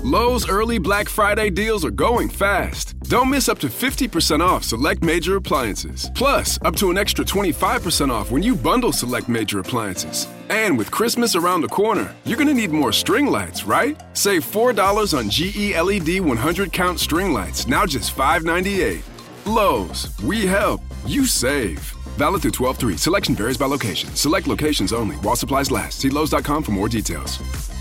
Lowe's early Black Friday deals are going fast. Don't miss up to 50% off select major appliances. Plus, up to an extra 25% off when you bundle select major appliances. And with Christmas around the corner, you're going to need more string lights, right? Save $4 on GE LED 100 count string lights, now just $5.98. Lowe's, we help, you save. Valid through 12/3. Selection varies by location. Select locations only. While supplies last. See Lowe's.com for more details.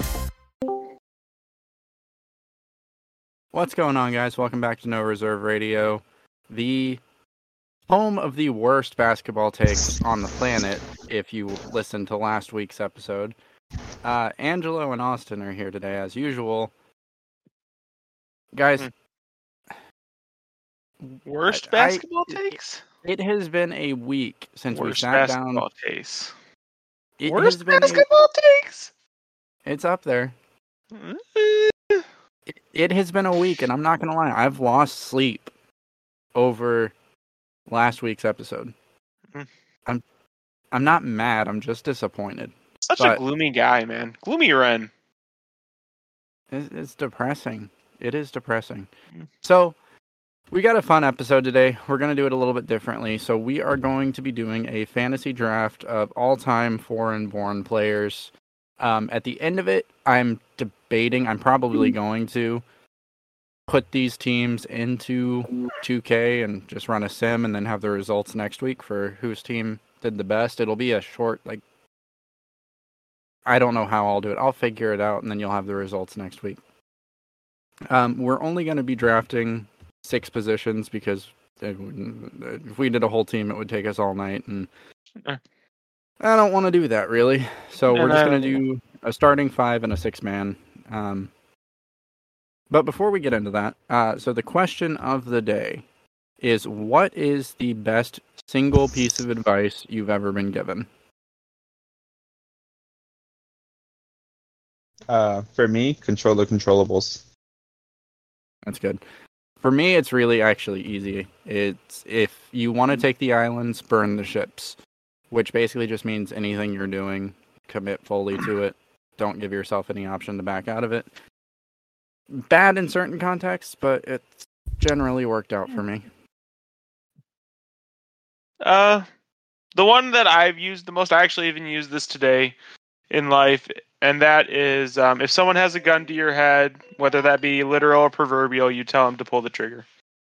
What's going on, guys? Welcome back to No Reserve Radio, the home of the worst basketball takes on the planet, if you listened to last week's episode. Angelo and Austin are here today, as usual. Guys, worst basketball takes? It has been a week since we Worst sat down. basketball takes. Worst basketball takes? It's up there. It has been a week, and I'm not going to lie, I've lost sleep over last week's episode. I'm not mad, I'm just disappointed. Such a gloomy guy, man. Gloomy Ren. It's depressing. It is depressing. So, we got a fun episode today. We're going to do it a little bit differently. So, we are going to be doing a fantasy draft of all-time foreign-born players. At the end of it, I'm debating, I'm probably going to put these teams into 2K and just run a sim and then have the results next week for whose team did the best. It'll be a short, I don't know how I'll do it. I'll figure it out and then you'll have the results next week. We're only going to be drafting 6 positions because if we did a whole team, it would take us all night, and I don't want to do that, really. So we're just going to do a starting 5 and a 6-man. But before we get into that, so the question of the day is, what is the best single piece of advice you've ever been given? For me, control the controllables. That's good. For me, it's really actually easy. It's if you want to take the islands, burn the ships. Which basically just means anything you're doing, commit fully to it. Don't give yourself any option to back out of it. Bad in certain contexts, but it's generally worked out for me. The one that I've used the most, I actually even used this today in life, and that is if someone has a gun to your head, whether that be literal or proverbial, you tell them to pull the trigger.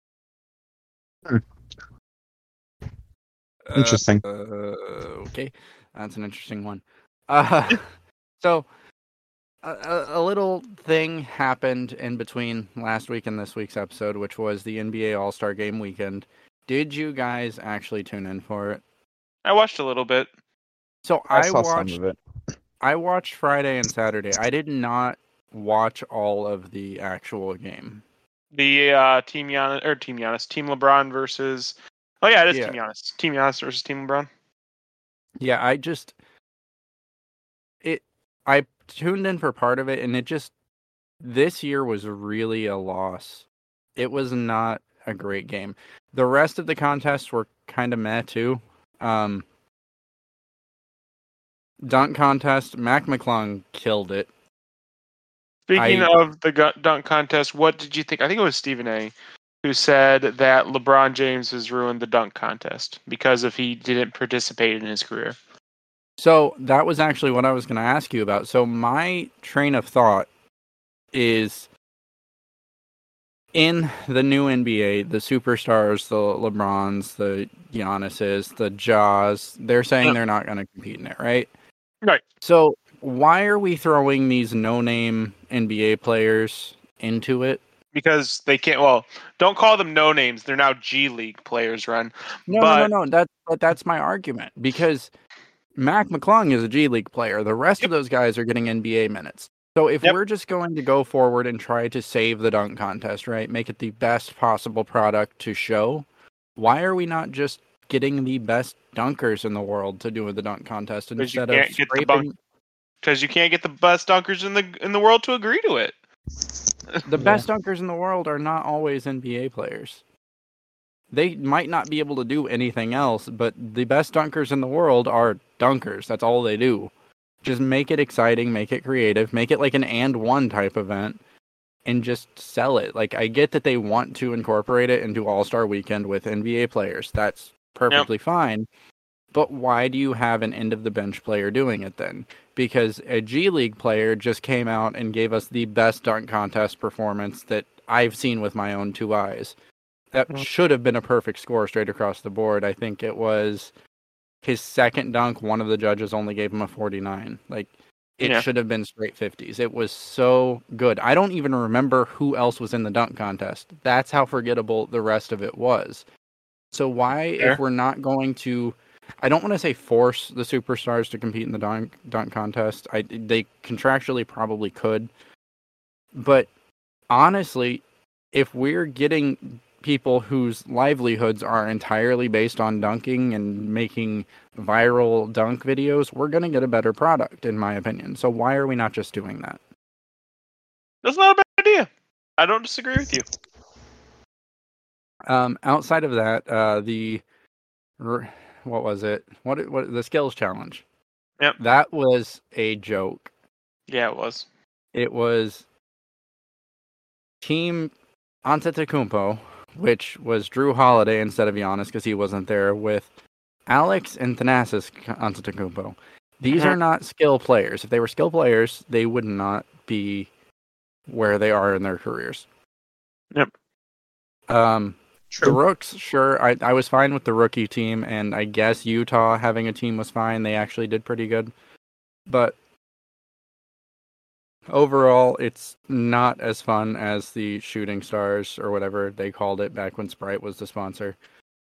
Interesting. Okay, that's an interesting one. So, a little thing happened in between last week and this week's episode, which was the NBA All-Star Game weekend. Did you guys actually tune in for it? I watched a little bit. So I saw some of it. I watched Friday and Saturday. I did not watch all of the actual game. The Team LeBron versus... Oh yeah, it is Team Giannis. Team Giannis versus Team LeBron. Yeah, I tuned in for part of it, and this year was really a loss. It was not a great game. The rest of the contests were kind of meh too. Dunk contest, Mac McClung killed it. Speaking of the dunk contest, what did you think? I think it was Stephen A. who said that LeBron James has ruined the dunk contest because he didn't participate in his career. So that was actually what I was going to ask you about. So my train of thought is, in the new NBA, the superstars, the LeBrons, the Giannis's, the Jaws, they're saying they're not going to compete in it, right? Right. So why are we throwing these no-name NBA players into it? Because they can't. Well, don't call them no names. They're now G League players, Ren. No. That's my argument. Because Mac McClung is a G League player. The rest of those guys are getting NBA minutes. So if we're just going to go forward and try to save the dunk contest, right, make it the best possible product to show, why are we not just getting the best dunkers in the world to do the dunk contest instead of scraping? Because you can't get the best dunkers in the world to agree to it. The best dunkers in the world are not always NBA players. They might not be able to do anything else, but the best dunkers in the world are dunkers. That's all they do. Just make it exciting, make it creative, make it like an and one type event, and just sell it. Like, I get that they want to incorporate it into All-Star Weekend with NBA players. That's perfectly fine. But why do you have an end-of-the-bench player doing it then? Because a G League player just came out and gave us the best dunk contest performance that I've seen with my own two eyes. That should have been a perfect score straight across the board. I think it was his second dunk. One of the judges only gave him a 49. Like, it should have been straight 50s. It was so good. I don't even remember who else was in the dunk contest. That's how forgettable the rest of it was. So why, if we're not going to... I don't want to say force the superstars to compete in the dunk contest. They contractually probably could. But honestly, if we're getting people whose livelihoods are entirely based on dunking and making viral dunk videos, we're going to get a better product, in my opinion. So why are we not just doing that? That's not a bad idea. I don't disagree with you. Outside of that, what was it? What the skills challenge? Yep. That was a joke. Yeah, it was. It was Team Antetokounmpo, which was Drew Holiday instead of Giannis because he wasn't there, with Alex and Thanasis Antetokounmpo. These are not skill players. If they were skill players, they would not be where they are in their careers. Yep. The Rooks, sure. I was fine with the rookie team, and I guess Utah having a team was fine. They actually did pretty good. But overall, it's not as fun as the Shooting Stars, or whatever they called it back when Sprite was the sponsor.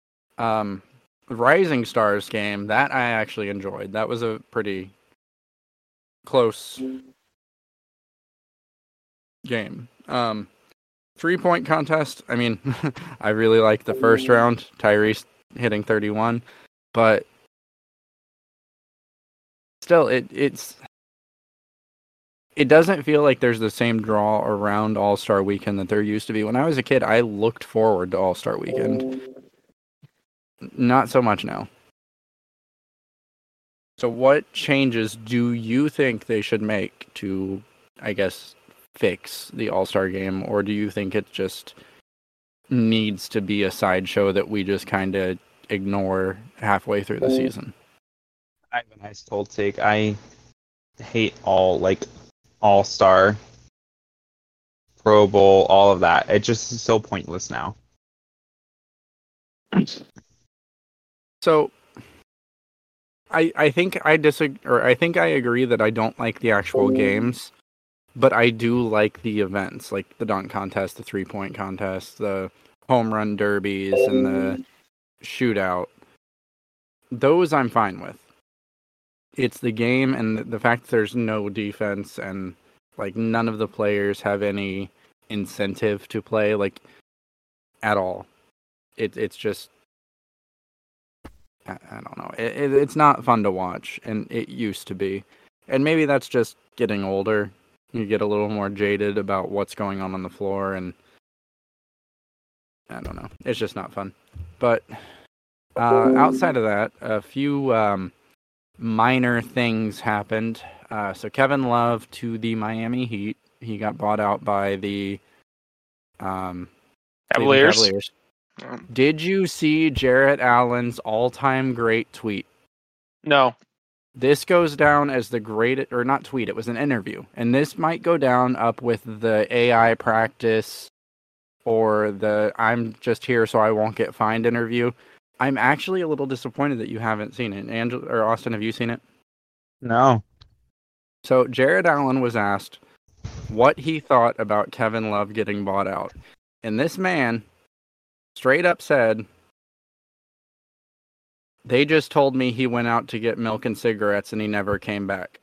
Rising Stars game, that I actually enjoyed. That was a pretty close game. 3-point contest, I mean, I really liked the first round, Tyrese hitting 31, but still, it doesn't feel like there's the same draw around All-Star Weekend that there used to be. When I was a kid, I looked forward to All-Star Weekend. Not so much now. So what changes do you think they should make to, I guess, fix the All-Star game, or do you think it just needs to be a sideshow that we just kind of ignore halfway through the season? I have a nice cold take. I hate All-Star, Pro Bowl, all of that. It just is so pointless now. So I think I disagree, or I think I agree that I don't like the actual games. But I do like the events, like the dunk contest, the 3-point contest, the home run derbies, and the shootout. Those I'm fine with. It's the game and the fact that there's no defense and like none of the players have any incentive to play, like, at all. It's just, I don't know. It's not fun to watch, and it used to be. And maybe that's just getting older. You get a little more jaded about what's going on the floor, and I don't know. It's just not fun. But outside of that, a few minor things happened. So Kevin Love to the Miami Heat. He got bought out by the Cavaliers. Did you see Jarrett Allen's all-time great tweet? No. This goes down as the greatest, or not tweet, it was an interview. And this might go down up with the AI practice or the I'm just here so I won't get fined interview. I'm actually a little disappointed that you haven't seen it. Angela or Austin, have you seen it? No. So Jarrett Allen was asked what he thought about Kevin Love getting bought out. And this man straight up said, "They just told me he went out to get milk and cigarettes and he never came back."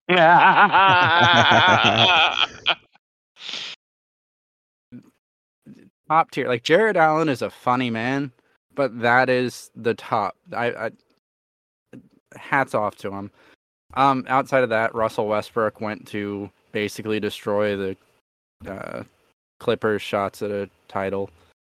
Top tier. Like, Jarrett Allen is a funny man, but that is the top. I hats off to him. Outside of that, Russell Westbrook went to basically destroy the Clippers' shots at a title.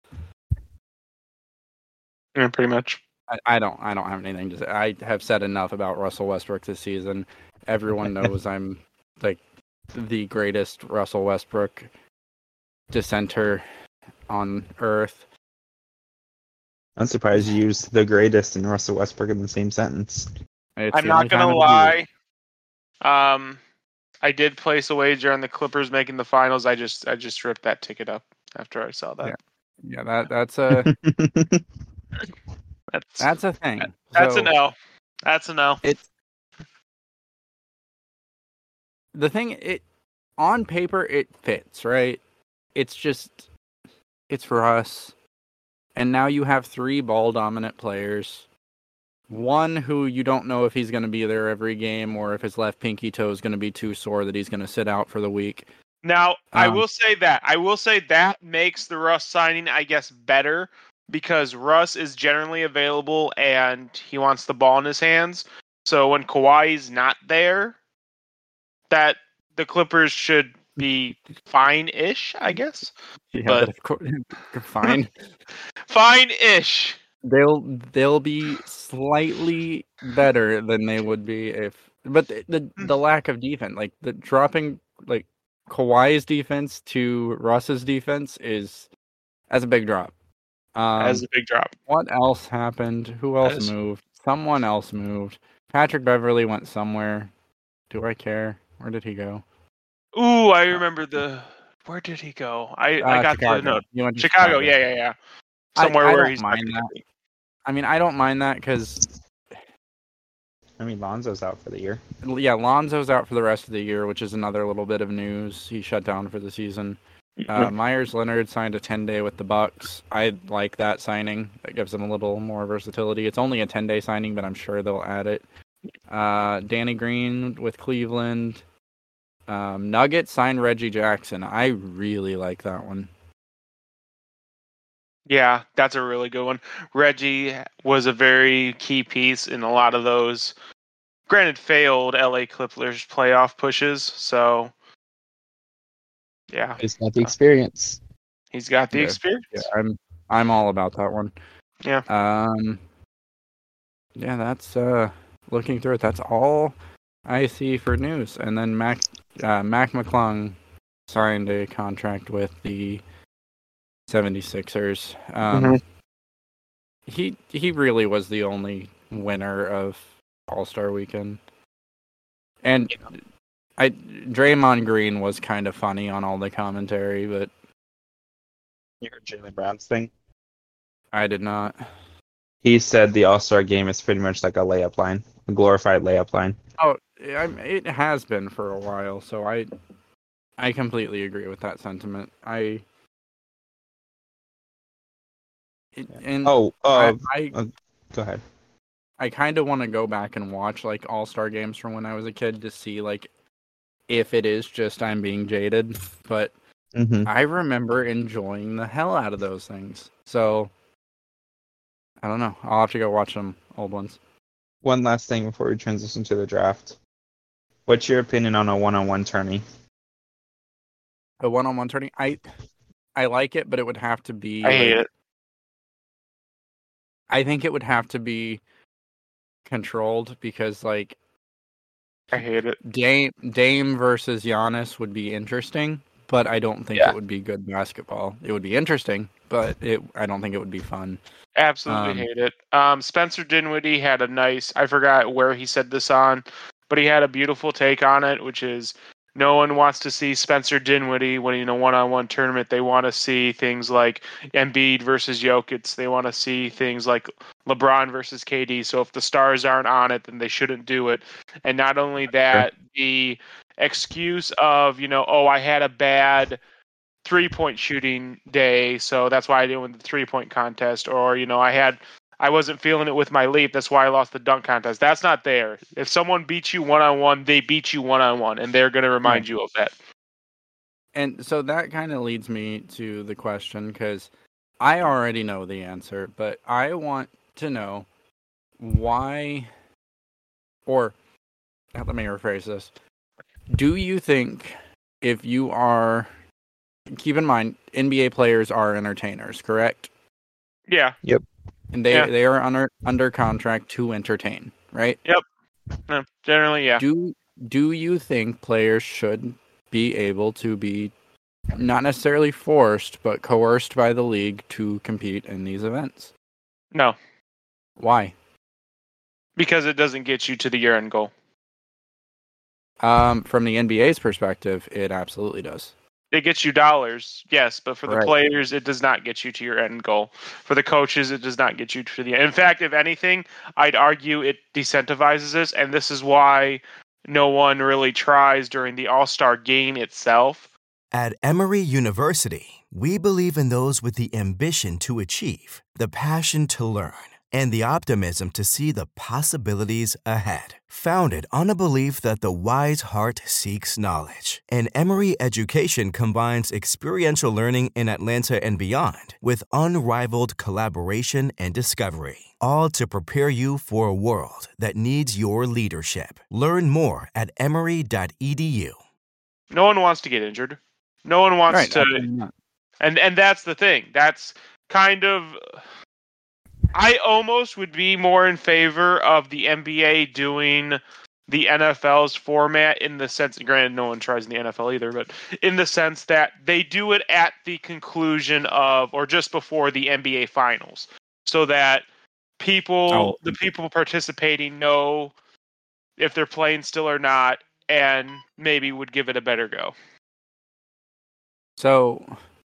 Yeah, pretty much. I don't have anything to say. I have said enough about Russell Westbrook this season. Everyone knows I'm like the greatest Russell Westbrook dissenter on Earth. I'm surprised you used the greatest and Russell Westbrook in the same sentence. It's I'm the only not gonna time of the year. lie. I did place a wager on the Clippers making the finals. I just ripped that ticket up after I saw that. Yeah, that's a That's a thing. That's So an L. That's an L. It's the thing. It on paper it fits, right? It's just it's for us. And now you have 3 ball dominant players. One who you don't know if he's going to be there every game or if his left pinky toe is going to be too sore that he's going to sit out for the week. Now, I will say that makes the Russ signing, I guess, better because Russ is generally available and he wants the ball in his hands. So when Kawhi's not there, that the Clippers should be fine-ish, I guess. Yeah, but of course, fine. Fine-ish. They'll be slightly better than they would be if, but the lack of defense, like the dropping, like Kawhi's defense to Russ's defense that's a big drop. That's a big drop. What else happened? Who else moved? Someone else moved. Patrick Beverley went somewhere. Do I care? Where did he go? Ooh, I remember where did he go? I got Chicago. the note. You went to Chicago, yeah. Somewhere I where don't he's mind that. I mean, I don't mind that because Lonzo's out for the year. Yeah, Lonzo's out for the rest of the year, which is another little bit of news. He shut down for the season. Myers Leonard signed a 10-day with the Bucks. I like that signing. That gives them a little more versatility. It's only a 10-day signing, but I'm sure they'll add it. Danny Green with Cleveland. Nuggets signed Reggie Jackson. I really like that one. Yeah, that's a really good one. Reggie was a very key piece in a lot of those, granted, failed LA Clippers playoff pushes. So, yeah, He's got the experience. He's got the experience. Yeah, I'm all about that one. Yeah. Yeah, that's looking through it. That's all I see for news. And then Mac McClung signed a contract with the 76ers. He really was the only winner of All-Star Weekend. And Draymond Green was kind of funny on all the commentary, but You heard Jaylen Brown's thing? I did not. He said the All-Star game is pretty much like a layup line, a glorified layup line. Oh, it has been for a while, so I completely agree with that sentiment. Go ahead. I kind of want to go back and watch like All-Star games from when I was a kid to see like if it is just I'm being jaded, but I remember enjoying the hell out of those things. So I don't know. I'll have to go watch some old ones. One last thing before we transition to the draft. What's your opinion on a one-on-one tourney? A one-on-one tourney? I like it, but it would have to be. I hate it. I think it would have to be controlled because, like, I hate it. Dame versus Giannis would be interesting, but I don't think it would be good basketball. It would be interesting, but I don't think it would be fun. Absolutely hate it. Spencer Dinwiddie had a nice, I forgot where he said this on, but he had a beautiful take on it, which is no one wants to see Spencer Dinwiddie winning in a one-on-one tournament. They want to see things like Embiid versus Jokic. They want to see things like LeBron versus KD. So if the stars aren't on it, then they shouldn't do it. And not only that, the excuse of, I had a bad three-point shooting day, so that's why I didn't win the three-point contest, or I wasn't feeling it with my leap, that's why I lost the dunk contest. That's not there. If someone beats you one-on-one, they beat you one-on-one, and they're going to remind you of that. And so that kind of leads me to the question, because I already know the answer, but I want to know why, or let me rephrase this. Do you think if you are... Keep in mind, NBA players are entertainers, correct? Yeah. Yep. And they are under contract to entertain, right? Yep. No, generally, yeah. Do you think players should be able to be Not necessarily forced, but coerced by the league to compete in these events. No, Why? because it doesn't get you to the year-end goal. From the NBA's perspective, it absolutely does. It gets you dollars, yes, but for the Right. players, it does not get you to your end goal. For the coaches, it does not get you to the end. In fact, if anything, I'd argue it decentivizes us, and this is why no one really tries during the All-Star game itself. At Emory University, we believe in those with the ambition to achieve, the passion to learn, and the optimism to see the possibilities ahead. Founded on a belief that the wise heart seeks knowledge, and Emory education combines experiential learning in Atlanta and beyond with unrivaled collaboration and discovery, all to prepare you for a world that needs your leadership. Learn more at emory.edu. No one wants to get injured. No one wants Right, to, absolutely not. and that's the thing. That's kind of. I almost would be more in favor of the NBA doing the NFL's format in the sense, granted, no one tries in the NFL either, but in the sense that they do it at the conclusion of, or just before the NBA finals, so that the people participating know if they're playing still or not, and maybe would give it a better go. So,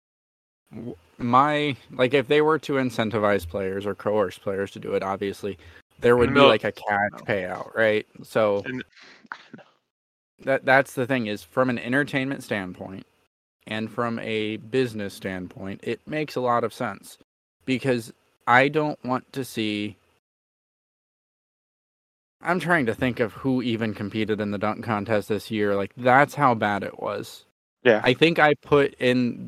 if they were to incentivize players or coerce players to do it, obviously, there would be like a cash payout, right? So, that's the thing is, from an entertainment standpoint and from a business standpoint, it makes a lot of sense because I don't want to see. I'm trying to think of who even competed in the dunk contest this year. Like, that's how bad it was. Yeah. I think I put in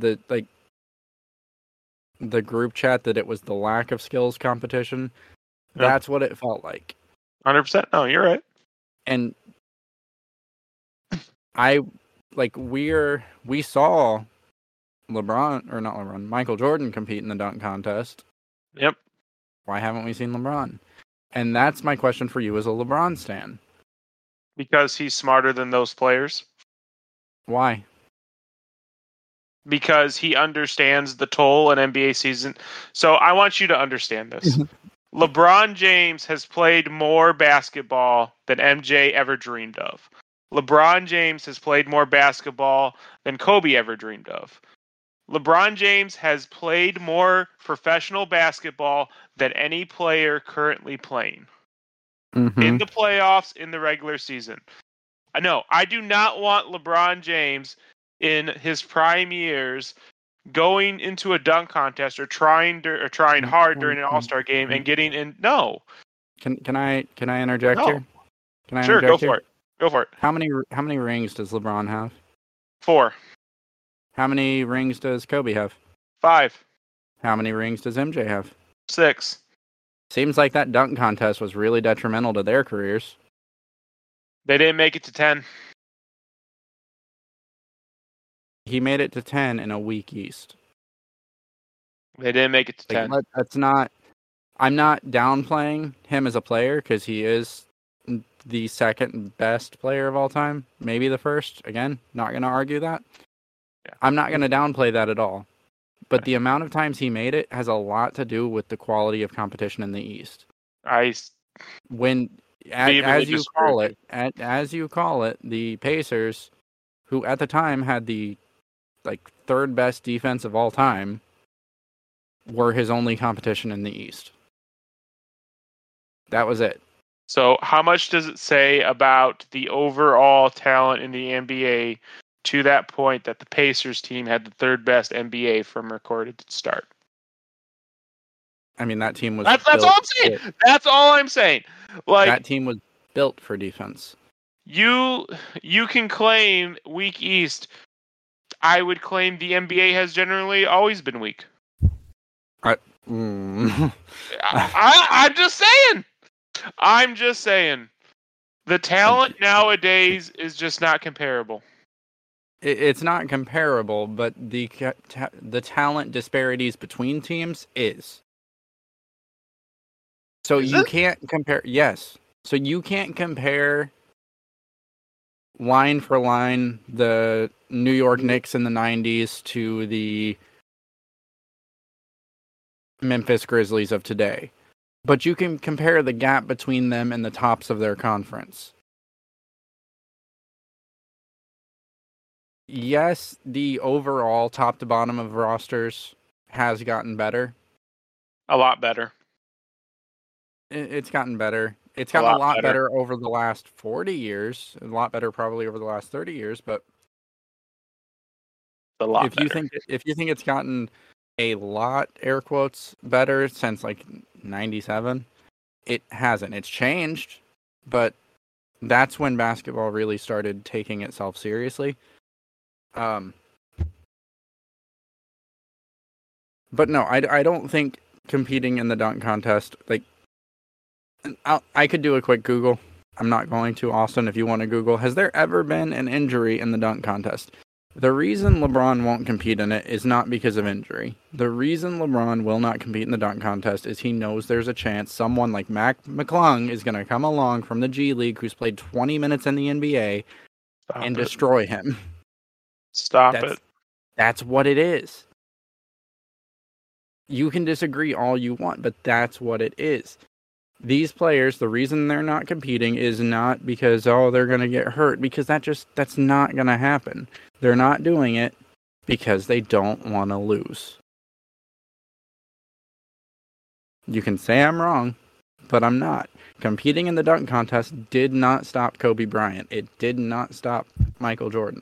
the group chat that it was the lack of skills competition. Yeah. That's what it felt like. 100%. No, you're right. And we saw Michael Jordan compete in the dunk contest. Yep. Why haven't we seen LeBron? And that's my question for you as a LeBron stan. Because he's smarter than those players. Why? Because he understands the toll an NBA season. So I want you to understand this. LeBron James has played more basketball than MJ ever dreamed of. LeBron James has played more basketball than Kobe ever dreamed of. LeBron James has played more professional basketball than any player currently playing. Mm-hmm. In the playoffs, in the regular season. I do not want LeBron James in his prime years going into a dunk contest or trying hard during an All-Star game and getting in. No. Can I interject here? Can I sure, interject go here? for it. Go for it. How many rings does LeBron have? 4. How many rings does Kobe have? 5. How many rings does MJ have? 6. Seems like that dunk contest was really detrimental to their careers. They didn't make it to 10. He made it to 10 in a weak East. They didn't make it to 10. That's not. I'm not downplaying him as a player because he is the second best player of all time, maybe the first. Again, not going to argue that. Yeah. I'm not going to downplay that at all. But the amount of times he made it has a lot to do with the quality of competition in the East. As you call it, the Pacers, who at the time had the third best defense of all time, were his only competition in the East. That was it. So how much does it say about the overall talent in the NBA to that point that the Pacers team had the third best NBA from recorded to start? I mean, that team was... That's all I'm saying! That's all I'm saying! That team was built for defense. You can claim weak East. I would claim the NBA has generally always been weak. I'm just saying! I'm just saying. The talent nowadays is just not comparable. It's not comparable, but the talent disparities between teams is. So can't compare. Yes. So you can't compare line for line the New York Knicks in the 90s to the Memphis Grizzlies of today. But you can compare the gap between them and the tops of their conference. Yes, the overall top to bottom of rosters has gotten better. A lot better. It's gotten better. It's gotten a lot better over the last 40 years. A lot better probably over the last 30 years, but if you think it's gotten a lot, air quotes, better since like 97, it hasn't. It's changed, but that's when basketball really started taking itself seriously. But no, I don't think competing in the dunk contest, like, I could do a quick Google. I'm not going to, Austin, if you want to Google. Has there ever been an injury in the dunk contest? The reason LeBron won't compete in it is not because of injury. The reason LeBron will not compete in the dunk contest is he knows there's a chance someone like Mac McClung is going to come along from the G League who's played 20 minutes in the NBA and destroy him. Stop it. That's what it is. You can disagree all you want, but that's what it is. These players, the reason they're not competing is not because, they're going to get hurt, because that's not going to happen. They're not doing it because they don't want to lose. You can say I'm wrong, but I'm not. Competing in the dunk contest did not stop Kobe Bryant. It did not stop Michael Jordan.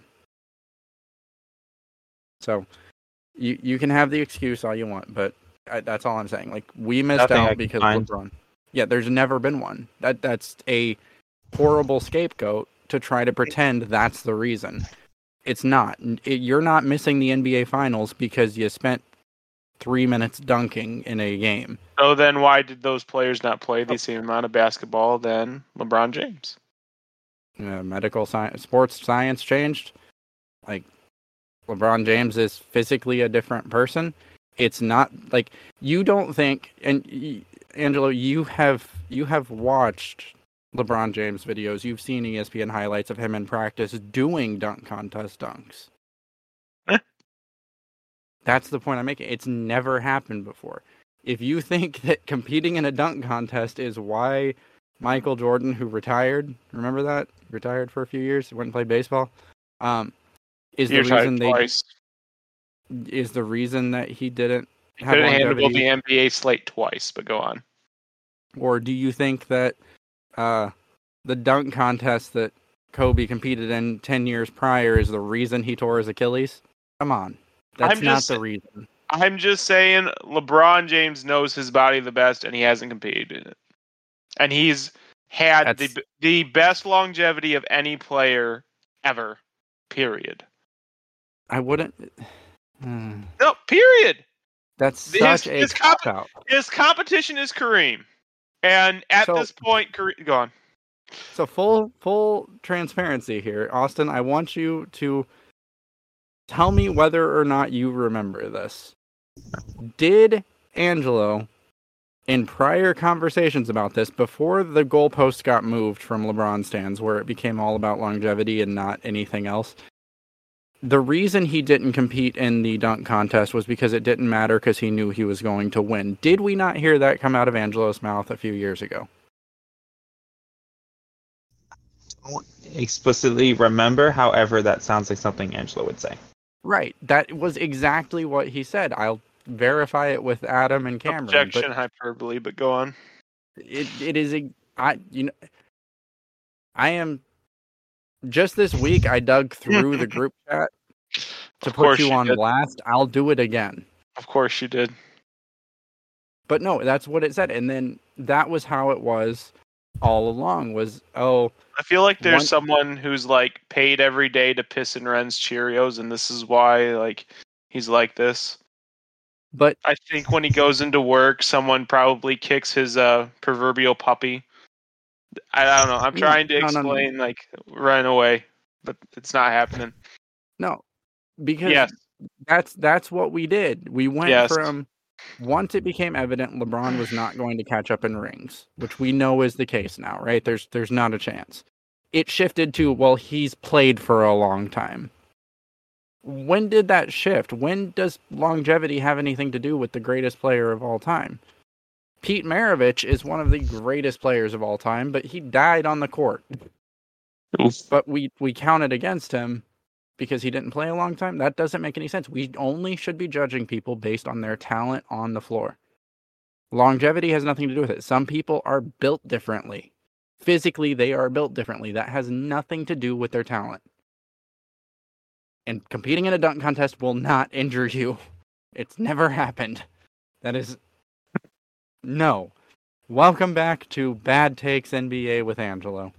So, you can have the excuse all you want, but that's all I'm saying. Like, we missed out because LeBron. Yeah, there's never been one. That's a horrible scapegoat to try to pretend that's the reason. It's not. You're not missing the NBA Finals because you spent 3 minutes dunking in a game. So then why did those players not play the same amount of basketball than LeBron James? Medical science, sports science changed. Like, LeBron James is physically a different person. It's not like you don't think, and Angelo, you have watched LeBron James videos. You've seen ESPN highlights of him in practice doing dunk contest dunks. That's the point I'm making. It's never happened before. If you think that competing in a dunk contest is why Michael Jordan, who retired, remember that? Retired for a few years, went and played baseball. Is the reason that he didn't have couldn't longevity. handle the NBA slate twice, but go on. Or do you think that the dunk contest that Kobe competed in 10 years prior is the reason he tore his Achilles? Come on. That's not the reason. I'm just saying LeBron James knows his body the best, and he hasn't competed in it. And he's had the best longevity of any player ever, period. I wouldn't... No, period. That's such a cop-out. His competition is Kareem. And at this point, Kareem... Go on. So full transparency here. Austin, I want you to tell me whether or not you remember this. Did Angelo, in prior conversations about this, before the goalposts got moved from LeBron stands, where it became all about longevity and not anything else, the reason he didn't compete in the dunk contest was because it didn't matter because he knew he was going to win. Did we not hear that come out of Angelo's mouth a few years ago? I don't explicitly remember, however, that sounds like something Angelo would say. Right. That was exactly what he said. I'll verify it with Adam and Cameron. Objection, hyperbole, but go on. It is I am just this week I dug through the group chat to put you on blast. I'll do it again. Of course you did. But no, that's what it said. And then that was how it was all along was, I feel like there's someone who's like paid every day to piss in Ren's Cheerios, and this is why like he's like this. But I think when he goes into work, someone probably kicks his proverbial puppy. I don't know. I'm trying to explain, like, run away, but it's not happening. No, because that's what we did. We went from, once it became evident LeBron was not going to catch up in rings, which we know is the case now, right? There's not a chance. it shifted to, well, he's played for a long time. When did that shift? When does longevity have anything to do with the greatest player of all time? Pete Maravich is one of the greatest players of all time, but he died on the court. Oof. But we counted against him because he didn't play a long time. That doesn't make any sense. We only should be judging people based on their talent on the floor. Longevity has nothing to do with it. Some people are built differently. Physically, they are built differently. That has nothing to do with their talent. And competing in a dunk contest will not injure you. It's never happened. That is... No. Welcome back to Bad Takes NBA with Angelo.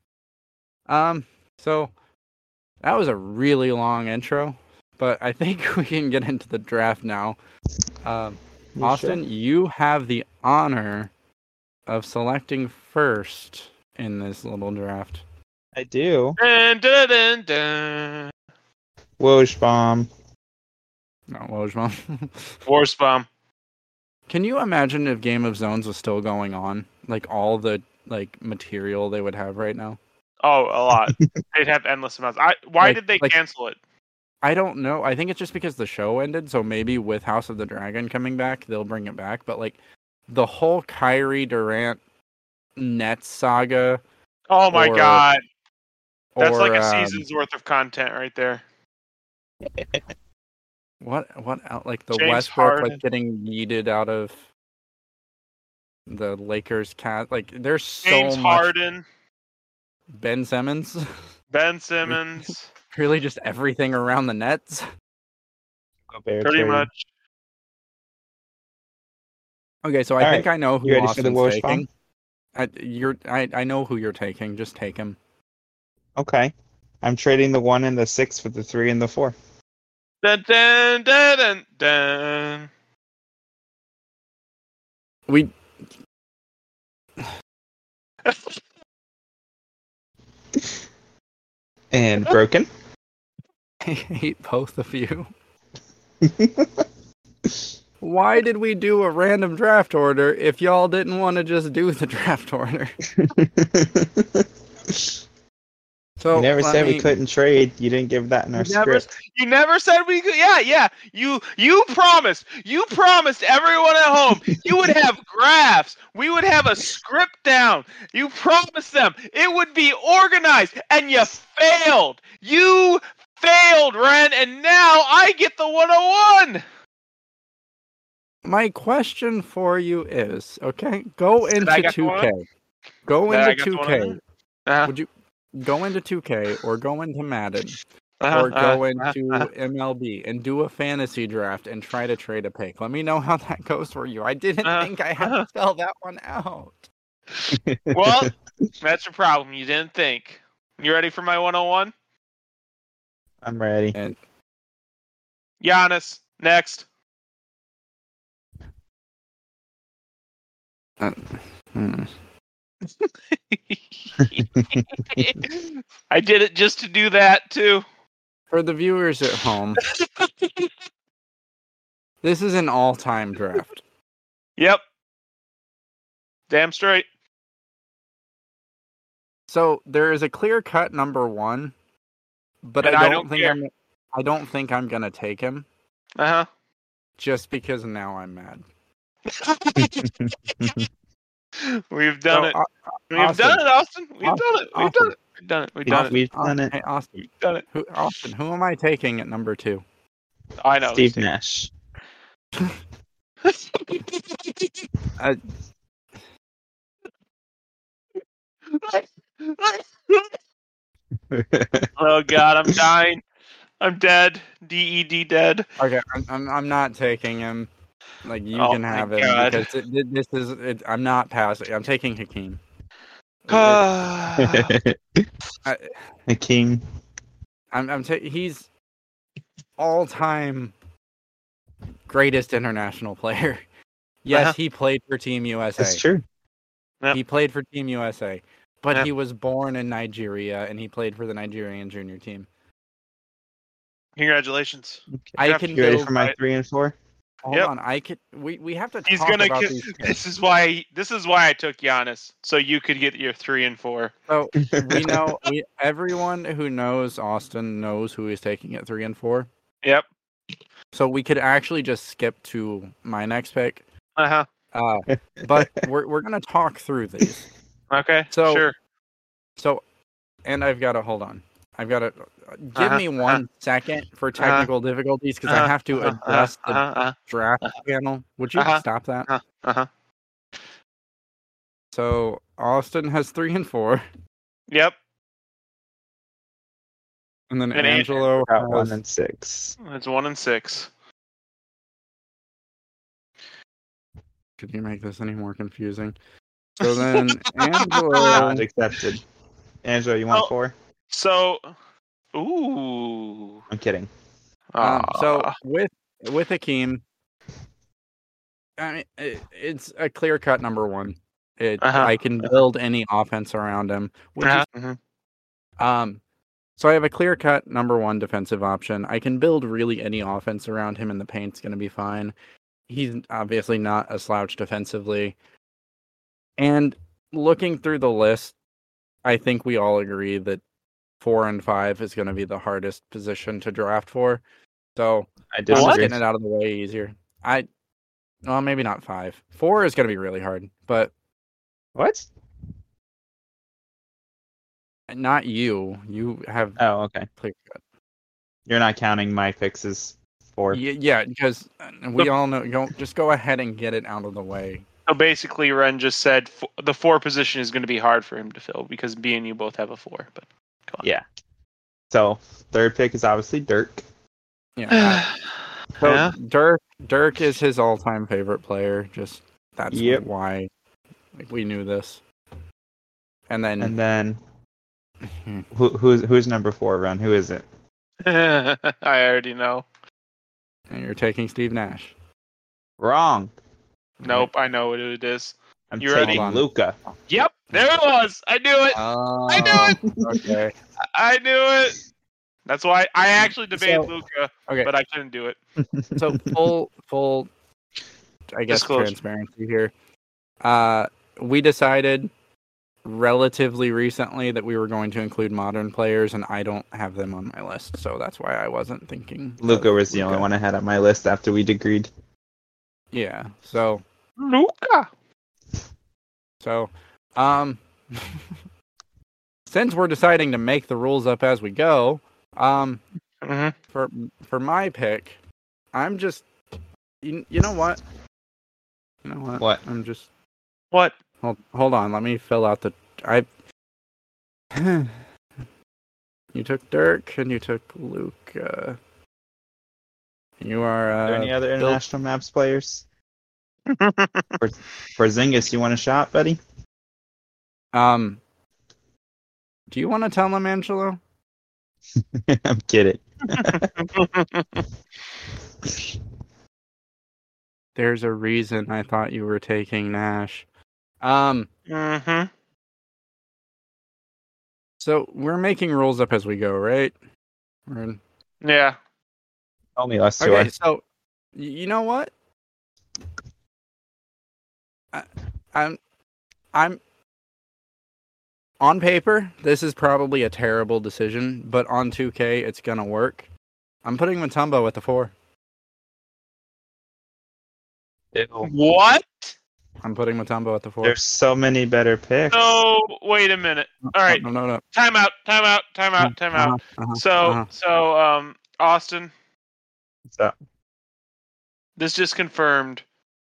So that was a really long intro, but I think we can get into the draft now. Austin, you have the honor of selecting first in this little draft. I do. Dun, dun, dun, dun. Woj bomb. Not Wojmon. Force bomb. Can you imagine if Game of Zones was still going on? Like all the material they would have right now? Oh, a lot. They'd have endless amounts. Why did they cancel it? I don't know. I think it's just because the show ended, so maybe with House of the Dragon coming back, they'll bring it back. But the whole Kyrie Durant Nets saga. Oh my god. That's like a season's worth of content right there. What else? Like the James Westbrook Harden. getting yeeted out of the Lakers cat. There's so James much. Harden, Ben Simmons. Ben Simmons. Really just everything around the Nets. Pretty much. Okay, so I think I know who You ready for the Austin's Woj bomb? taking. I know who you're taking. Just take him. Okay. I'm trading the 1 and the 6 for the 3 and the 4. Dun, dun, dun, dun, dun. We And broken. I hate both of you. Why did we do a random draft order if y'all didn't want to just do the draft order? So You never said we couldn't trade. You didn't give that in our script. You never said we could. Yeah. You promised. You promised everyone at home you would have graphs. We would have a script down. You promised them it would be organized, and you failed. You failed, Ren, and now I get the 101. My question for you is, okay, go into I got the 2K. Go That I into got the 2K. Uh-huh. Would you go into 2K or go into Madden or go into MLB and do a fantasy draft and try to trade a pick? Let me know how that goes for you. I didn't think I had to spell that one out. Well, that's your problem. You didn't think. You ready for my 101? I'm ready. And Giannis, next. I did it just to do that, too. for the viewers at home, this is an all-time draft. Yep. Damn straight. So there is a clear-cut number one, but And I I don't don't care. think I'm gonna take him Uh-huh. just because now I'm mad. We've done So, it. We've Austin. done it, Austin. We've Austin. done it. We've done it. We've done it. We've done it. We've done it. Hey, Austin, We've done it. Austin, who am I taking at number 2? I know. Steve Nash. Oh God, I'm dying. I'm dead. DED dead. Okay, I'm not taking him. Like you Oh can my have him God. because this is. I'm not passing. I'm taking Hakeem. The king. He's all-time greatest international player. Yes, Uh-huh. he played for Team USA. That's true. Yep. He played for Team USA, but Yep. he was born in Nigeria and he played for the Nigerian junior team. Congratulations. I Jeff, can You ready go. for my 3 and 4? hold on. I could. We have to He's talk gonna. about these. This is why I took Giannis, so you could get your 3 and 4. So we know. Everyone who knows Austin knows who he's taking at 3 and 4. Yep. So we could actually just skip to my next pick. Uh-huh. But we're gonna talk through these. Okay. So sure. So, and I've got to hold on. I've got to give me 1 second for technical difficulties because I have to adjust the draft panel. Would you stop that? So Austin has 3 and 4, Yep. and then And Angelo Got has 1 and 6. It's 1 and 6. Could you make this any more confusing? So then Not Angelo. accepted. Angelo, you want Oh. 4? So, ooh. I'm kidding. So with Hakeem, I mean, it's a clear cut number 1. I can build any offense around him, which is so I have a clear cut number 1 defensive option. I can build really any offense around him, and the paint's going to be fine. He's obviously not a slouch defensively. And looking through the list, I think we all agree that 4 and 5 is going to be the hardest position to draft for. So I I'm just disagree. getting it out of the way easier. Well, maybe not 5. 4 is going to be really hard, but What? not you. You have Oh, okay. clear cut. You're not counting my fixes 4. Yeah, because we all know. Just go ahead and get it out of the way. So basically, Ren just said the 4 position is going to be hard for him to fill because me and you both have a 4. But go on. Yeah. So, 3rd pick is obviously Dirk. Yeah. So Yeah. Dirk is his all-time favorite player. Just that's Yep. why we knew this. And then, And then, who's number 4, Ron? Who is it? I already know. and you're taking Steve Nash. Wrong. Nope, I know what it is. I'm You ready? taking Luca. Yep, there it was. I knew it. I knew it. Okay. I knew it. That's why I actually debated So- Luca, Okay. but I couldn't do it. So full, I guess, Disclosure. transparency here. We decided relatively recently that we were going to include modern players, and I don't have them on my list, so that's why I wasn't thinking. Luca of was the only one I had on my list after we agreed. Yeah. So, Luca. since we're deciding to make the rules up as we go, Mm-hmm. for my pick, I'm just, you know what? You know what? What? I'm just. What? Hold on, let me fill out the. You took Dirk and you took Luke. You are. Are there any other Bill- international maps players? For Zingis, you want a shot, buddy? Do you want to tell him, Angelo? I'm kidding. There's a reason I thought you were taking Nash. Mm-hmm. So we're making rules up as we go, right? Yeah. Only us two Okay, are. so you know what? I'm on paper, this is probably a terrible decision, but on 2K, it's gonna work. I'm putting Mutombo at the 4. What? I'm putting Mutombo at the 4. There's so many better picks. Oh, wait a minute. All right. No. Time out. So, Austin, So, this just confirmed.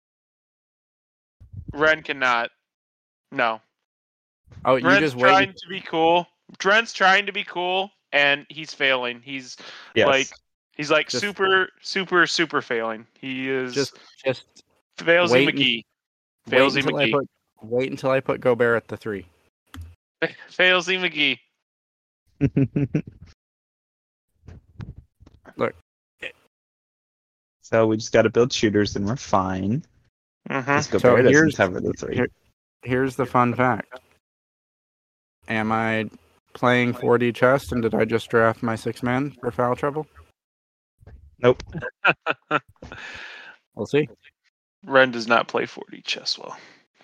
Ren cannot. No. Oh, you Ren's just trying wait. to be cool. Trent's trying to be cool, and he's failing. He's yes. like Just- super failing. He is Just Failsy wait McGee. wait Failsy until McGee. wait until I put Gobert at the 3. Failsy McGee. Look. So we just got to build shooters and we're fine. Mm-hmm. Let's go. So Doesn't here's- cover the 3. Here's the fun fact. Am I playing 4D chess, and did I just draft my 6-man for foul trouble? Nope. We'll see. Ren does not play 4D chess well.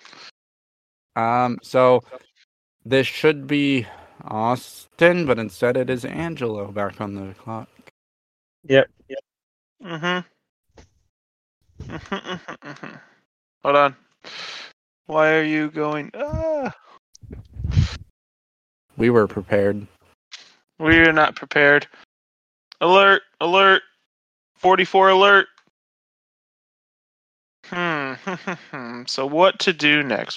So this should be Austin, but instead it is Angelo back on the clock. Yep. Mm-hmm. Hold on. Why are you going? We were prepared. We are not prepared. Alert! Alert! 44 alert! So what to do next?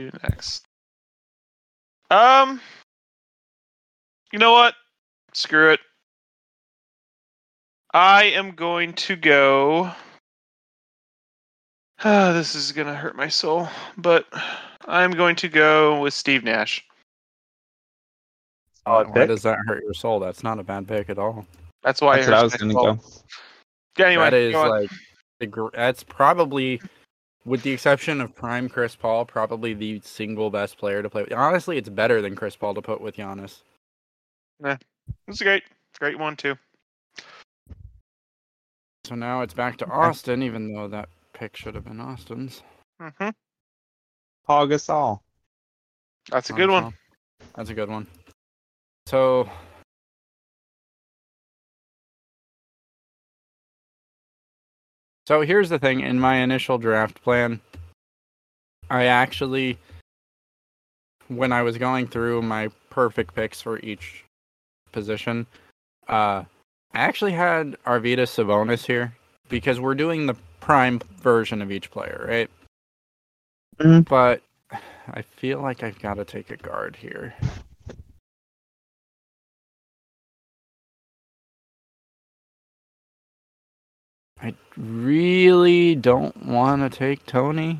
You know what? Screw it. I am going to go. This is gonna hurt my soul, but I'm going to go with Steve Nash. Why does that hurt your soul? That's not a bad pick at all. That's why That's what I was going to go. Anyway, that is like that's probably, with the exception of prime Chris Paul, probably the single best player to play with. Honestly, it's better than Chris Paul to put with Giannis. It's a great one too. So now it's back to Austin, even though that pick should have been Austin's. Mm-hmm. Paul Gasol. That's a good one. That's a good one. So here's the thing. In my initial draft plan, I actually, when I was going through my perfect picks for each position, I actually had Arvydas Sabonis here because we're doing the prime version of each player, right? Mm-hmm. But I feel like I've got to take a guard here. I really don't want to take Tony.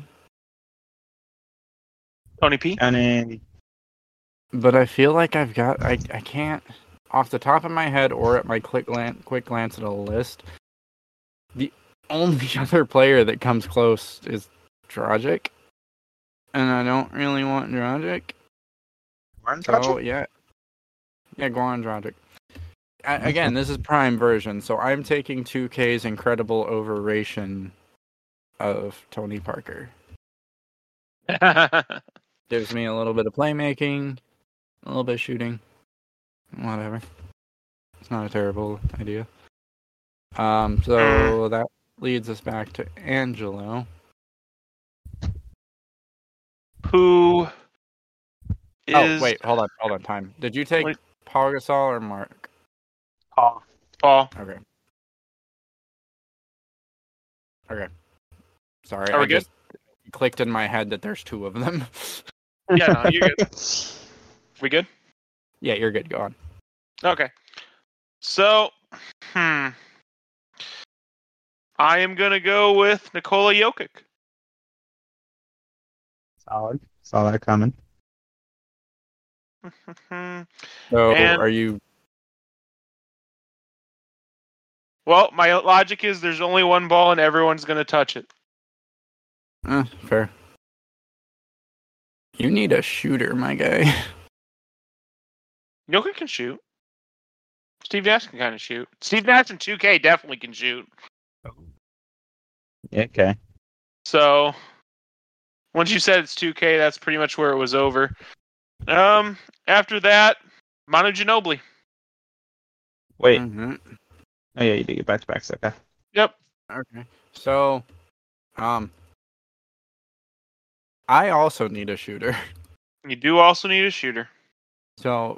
Tony P? But I feel like I've got... I can't... Off the top of my head or at my quick glance at a list, the only other player that comes close is Dragic. And I don't really want Dragic. So, yeah. Yeah, Goran Dragic. Again, this is prime version, so I'm taking 2K's incredible overration of Tony Parker. Gives me a little bit of playmaking, a little bit of shooting, whatever. It's not a terrible idea. So that leads us back to Angelo. Who is... Oh, wait, hold on, time. Did you take Paul Gasol or Mark? Paul. Okay. Sorry, Are we good? Just clicked in my head that there's two of them. Yeah, no, you're good. We good? Yeah, you're good. Go on. Okay. So, I am going to go with Nikola Jokic. Solid. Saw that coming. So, And- are you... Well, my logic is there's only one ball and everyone's going to touch it. Fair. You need a shooter, my guy. Jokic can shoot. Steve Nash can kind of shoot. Steve Nash in 2K definitely can shoot. Yeah, okay. So, once you said it's 2K, that's pretty much where it was over. After that, Manu Ginobili. Wait. Mm-hmm. Oh, yeah, you did get back-to-backs. Okay. Yep. Okay. So, I also need a shooter. You do also need a shooter. So,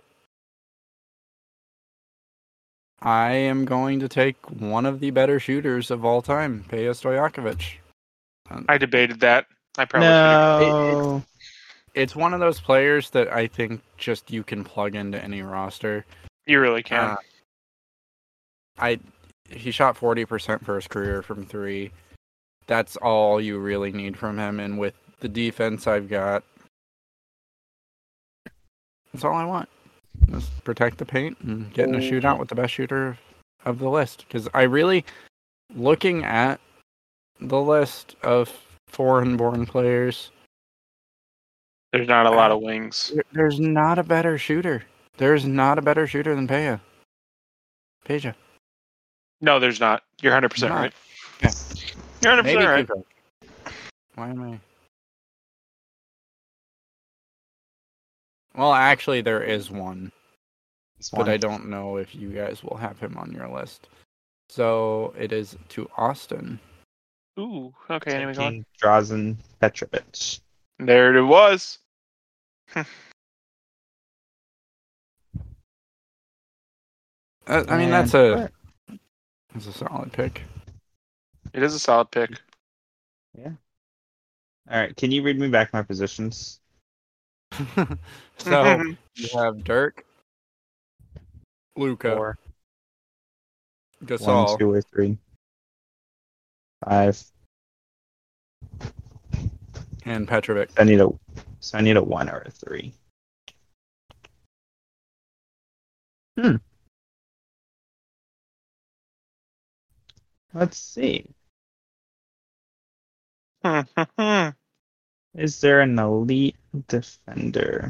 I am going to take one of the better shooters of all time, Peja Stojakovic. I debated that. I probably should. No. It's one of those players that I think just you can plug into any roster. You really can. He shot 40% for his career from 3. That's all you really need from him, and with the defense I've got, that's all I want. Just protect the paint and get in a shootout with the best shooter of the list. Because I really, looking at the list of foreign-born players, There's not a lot of wings. there's not a better shooter. There's not a better shooter than Peja. No, there's not. You're 100% Not. right. Okay. You're 100% Maybe right. Kukoc. Why am I? Well, actually, there is one, but I don't know if you guys will have him on your list. So it is to Austin. Ooh, okay, anyway, go on. Taking Drazen Petrovic. There it was. I mean, that's a solid pick. It is a solid pick. Yeah. All right. Can you read me back my positions? So you have Dirk, Luka, 4, Gasol, 1, 2, or 3, 5. and Petrovic. I need a 1 or a 3. Let's see. Is there an elite defender?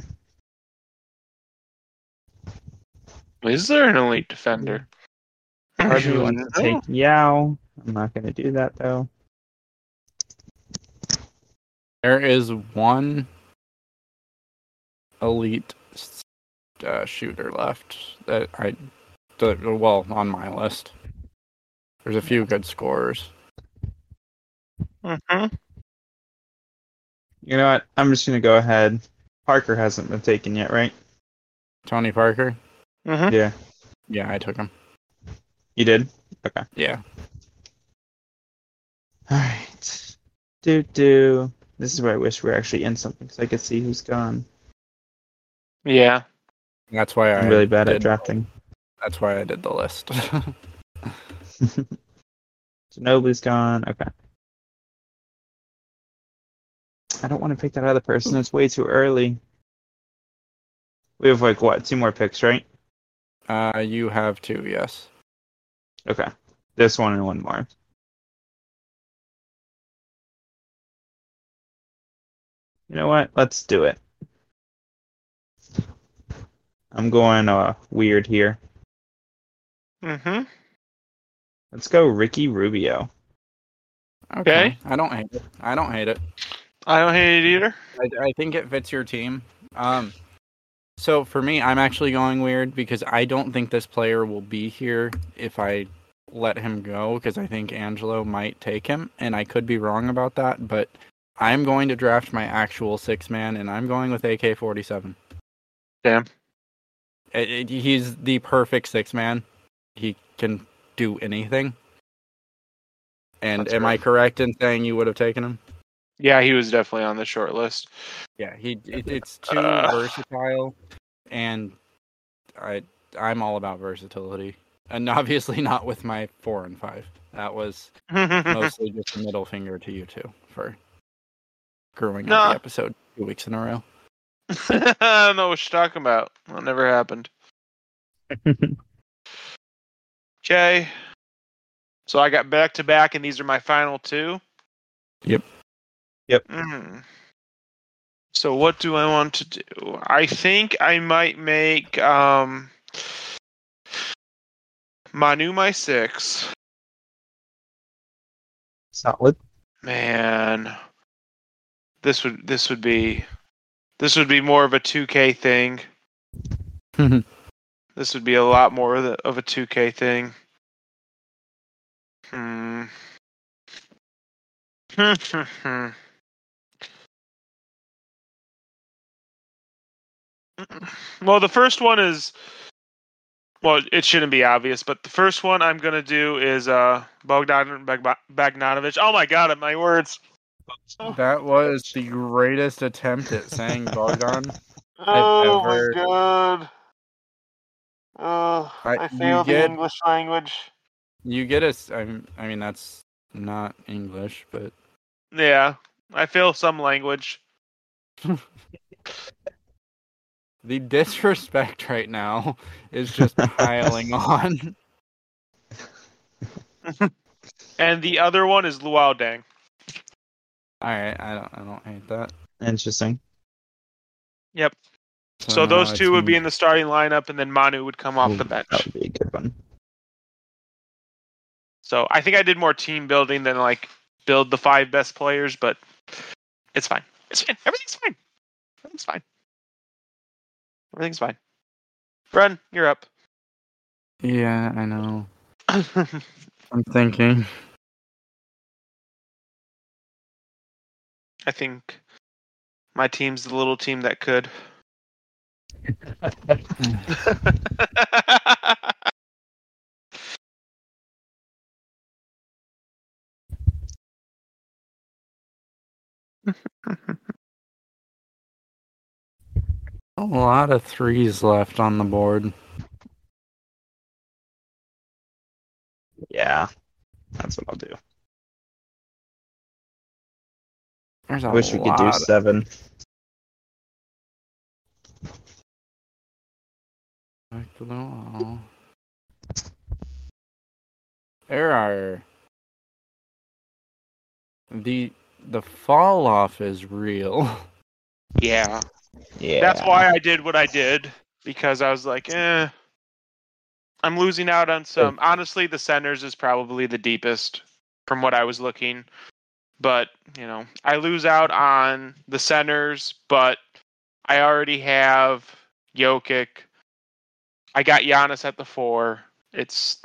Is there an elite defender? RB wants to take Yao. I'm not going to do that though. There is one elite shooter left on my list. There's a few good scorers. Mm-hmm. You know what? I'm just going to go ahead. Parker hasn't been taken yet, right? Tony Parker? Mm-hmm. Yeah. Yeah, I took him. You did? Okay. Yeah. All right. This is where I wish we were actually in something so I could see who's gone. Yeah. That's why I'm really bad at drafting. That's why I did the list. Ginobili's gone. Okay. I don't want to pick that other person. It's way too early. We have 2 more picks, right? You have 2, yes. Okay. This one and 1 more. You know what? Let's do it. I'm going weird here. Mm-hmm. Let's go Ricky Rubio. Okay. I don't hate it. I don't hate it either. I think it fits your team. So for me, I'm actually going weird because I don't think this player will be here if I let him go, because I think Angelo might take him, and I could be wrong about that, but I'm going to draft my actual 6-man, and I'm going with AK-47. Damn. He's the perfect 6-man. He can do anything. And That's am I correct in saying you would have taken him? Yeah, he was definitely on the short list. Yeah, it's too versatile, and I'm all about versatility. And obviously not with my 4 and 5. That was mostly just a middle finger to you two for screwing up the episode 2 weeks in a row. I don't know what you're talking about. That never happened. Okay. So I got back to back, and these are my final 2. Yep. So what do I want to do? I think I might make Manu my 6. Solid. Man, this would be more of a 2K thing. This would be a lot more of a 2K thing. Well, the first one is... Well, it shouldn't be obvious, but the first one I'm going to do is Bogdan Bogdanovic. Oh my god, my words. That was the greatest attempt at saying Bogdan Oh I've ever... my god. I failed the English language. You get a... I mean, that's not English, but... Yeah, I fail some language. The disrespect right now is just piling on. And the other one is Luau Deng. Alright, I don't hate that. Interesting. Yep. So those 2 would be in the starting lineup, and then Manu would come off the bench. That would be a good one. So I think I did more team building than build the 5 best players, but it's fine. It's fine. Everything's fine. Everything's fine. Everything's fine. Run, you're up. Yeah, I know. I'm thinking. I think my team's the little team that could. A lot of 3s left on the board. Yeah, that's what I'll do. There's a I wish we could do lot. 7. There are the fall off is real. Yeah. Yeah. That's why I did what I did, because I was like, I'm losing out on some. Honestly, the centers is probably the deepest from what I was looking. But, I lose out on the centers, but I already have Jokic. I got Giannis at the 4. It's...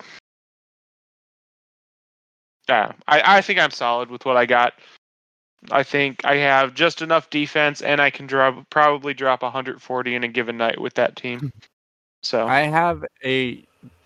Yeah, I think I'm solid with what I got. I think I have just enough defense, and I can probably drop 140 in a given night with that team. So I have a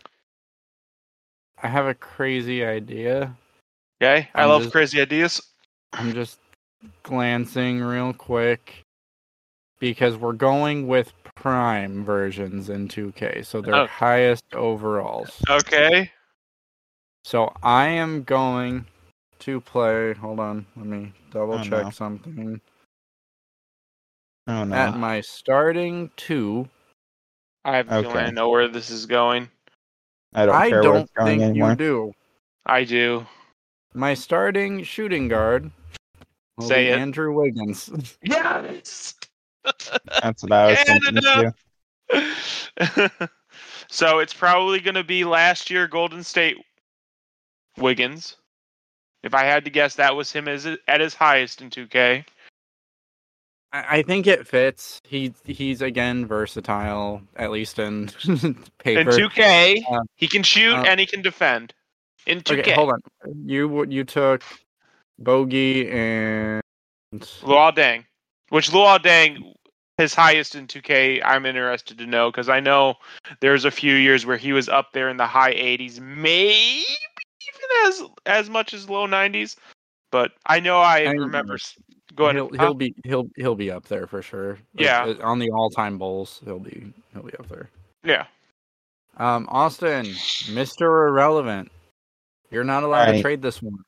crazy idea. Okay, I love crazy ideas. I'm just glancing real quick because we're going with prime versions in 2K, so they're highest overalls. Okay. So I am going to play. Hold on, let me double check something. Oh no! At my starting 2. I have a feeling I know where this is going. I don't care where it's going anymore. You do. I do. My starting shooting guard will Say be it. Andrew Wiggins. Yes. That's what I was thinking too. So it's probably going to be last year Golden State Wiggins. If I had to guess, that was him at his highest in 2K. I think it fits. He's again versatile, at least in paper. In 2K, he can shoot and he can defend. In 2K. Okay, hold on. You took Bogey and Luol Deng, which Luol Deng, his highest in 2K. I'm interested to know because I know there's a few years where he was up there in the high 80s, maybe even as much as low 90s. But I know I remember. Go ahead. He'll be up there for sure. Yeah. On the all-time bowls, he'll be up there. Yeah. Austin, Mr. Irrelevant. You're not allowed to trade this one.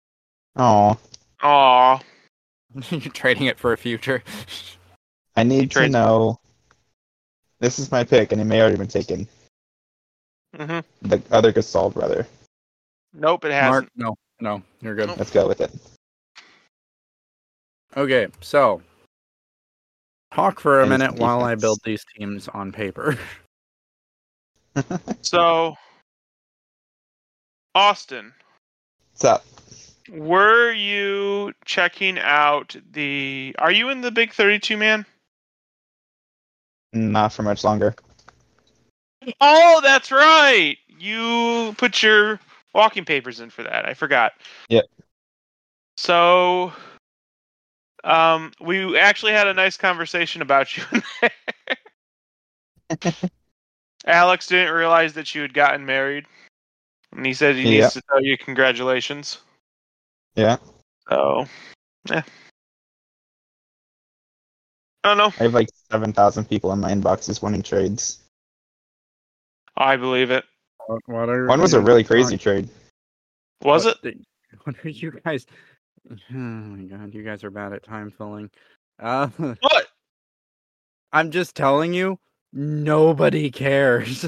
Aw. You're trading it for a future. I need to know. This is my pick, and it may already been taken. Mm-hmm. The other Gasol brother. Nope, it hasn't. Mark, no, you're good. Let's go with it. Okay, so talk for a minute while I build these teams on paper. So, Austin. What's up? Were you checking out Are you in the Big 32, man? Not for much longer. Oh, that's right! You put your walking papers in for that. I forgot. Yep. So, we actually had a nice conversation about you in there. Alex didn't realize that you had gotten married. And he said he needs to tell you congratulations. Yeah. So, yeah. I don't know. I have like 7,000 people in my inboxes wanting trades. I believe it. One was a really crazy trade. Was it? What are you guys? Oh my god, you guys are bad at time filling. What? I'm just telling you, nobody cares.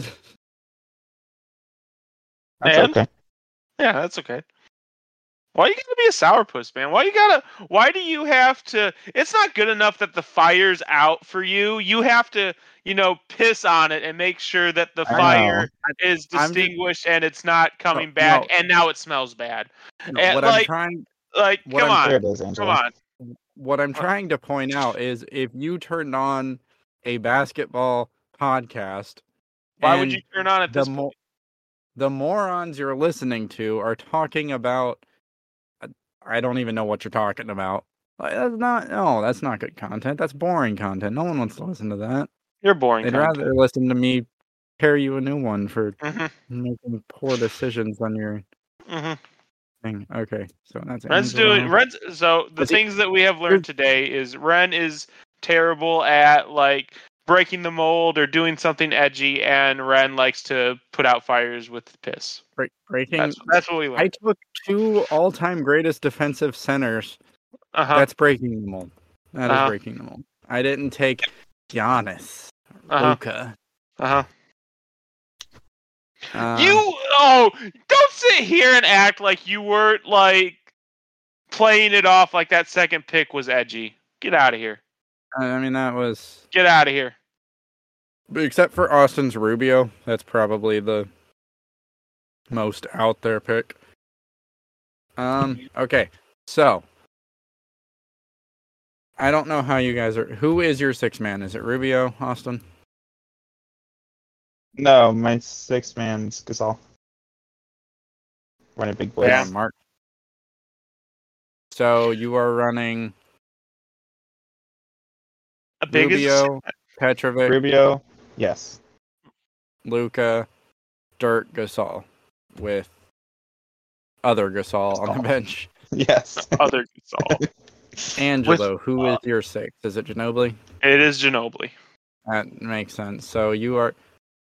That's okay. Yeah, that's okay. Why you gotta be a sourpuss, man? Why do you have to? It's not good enough that the fire's out for you. You have to, piss on it and make sure that the fire is distinguished and it's not coming back. And now it smells bad. What I'm trying Like, What come I'm- There on. it is, Come Angela. on. What I'm trying to point out is if you turned on a basketball podcast, Why would and you turn on at this point? the morons you're listening to are talking about, I don't even know what you're talking about. Like, that's not good content. That's boring content. No one wants to listen to that. You're boring. They'd content. rather listen to me pair you a new one for Mhm. making poor decisions on your Mhm. thing. Okay, so that's Ren's Angelo. doing Ren's. So the Is he- things that we have learned today is Ren is terrible at like breaking the mold or doing something edgy, and Ren likes to put out fires with piss. breaking. That's what we I learned. took 2 all-time greatest defensive centers. Uh-huh. That's breaking the mold. That is Uh-huh. breaking the mold. I didn't take Giannis, Uh-huh. Luka. Uh-huh. Um, Don't sit here and act like you weren't like playing it off like that second pick was edgy. Get out of here. I mean, that was, Get out of here. except for Austin's Rubio. That's probably the most out there pick. Okay, so I don't know how you guys are. Who is your 6th man? Is it Rubio, Austin? No, my 6th man's Gasol. Running big boys. Yeah. Mark. So you are running A big Rubio, Petrovic, Rubio, yes. Luka, Dirk, Gasol, with other Gasol on the Gasol. bench. Yes. other Gasol. Angelo, who is your 6th? Is it Ginobili? It is Ginobili. That makes sense. So you are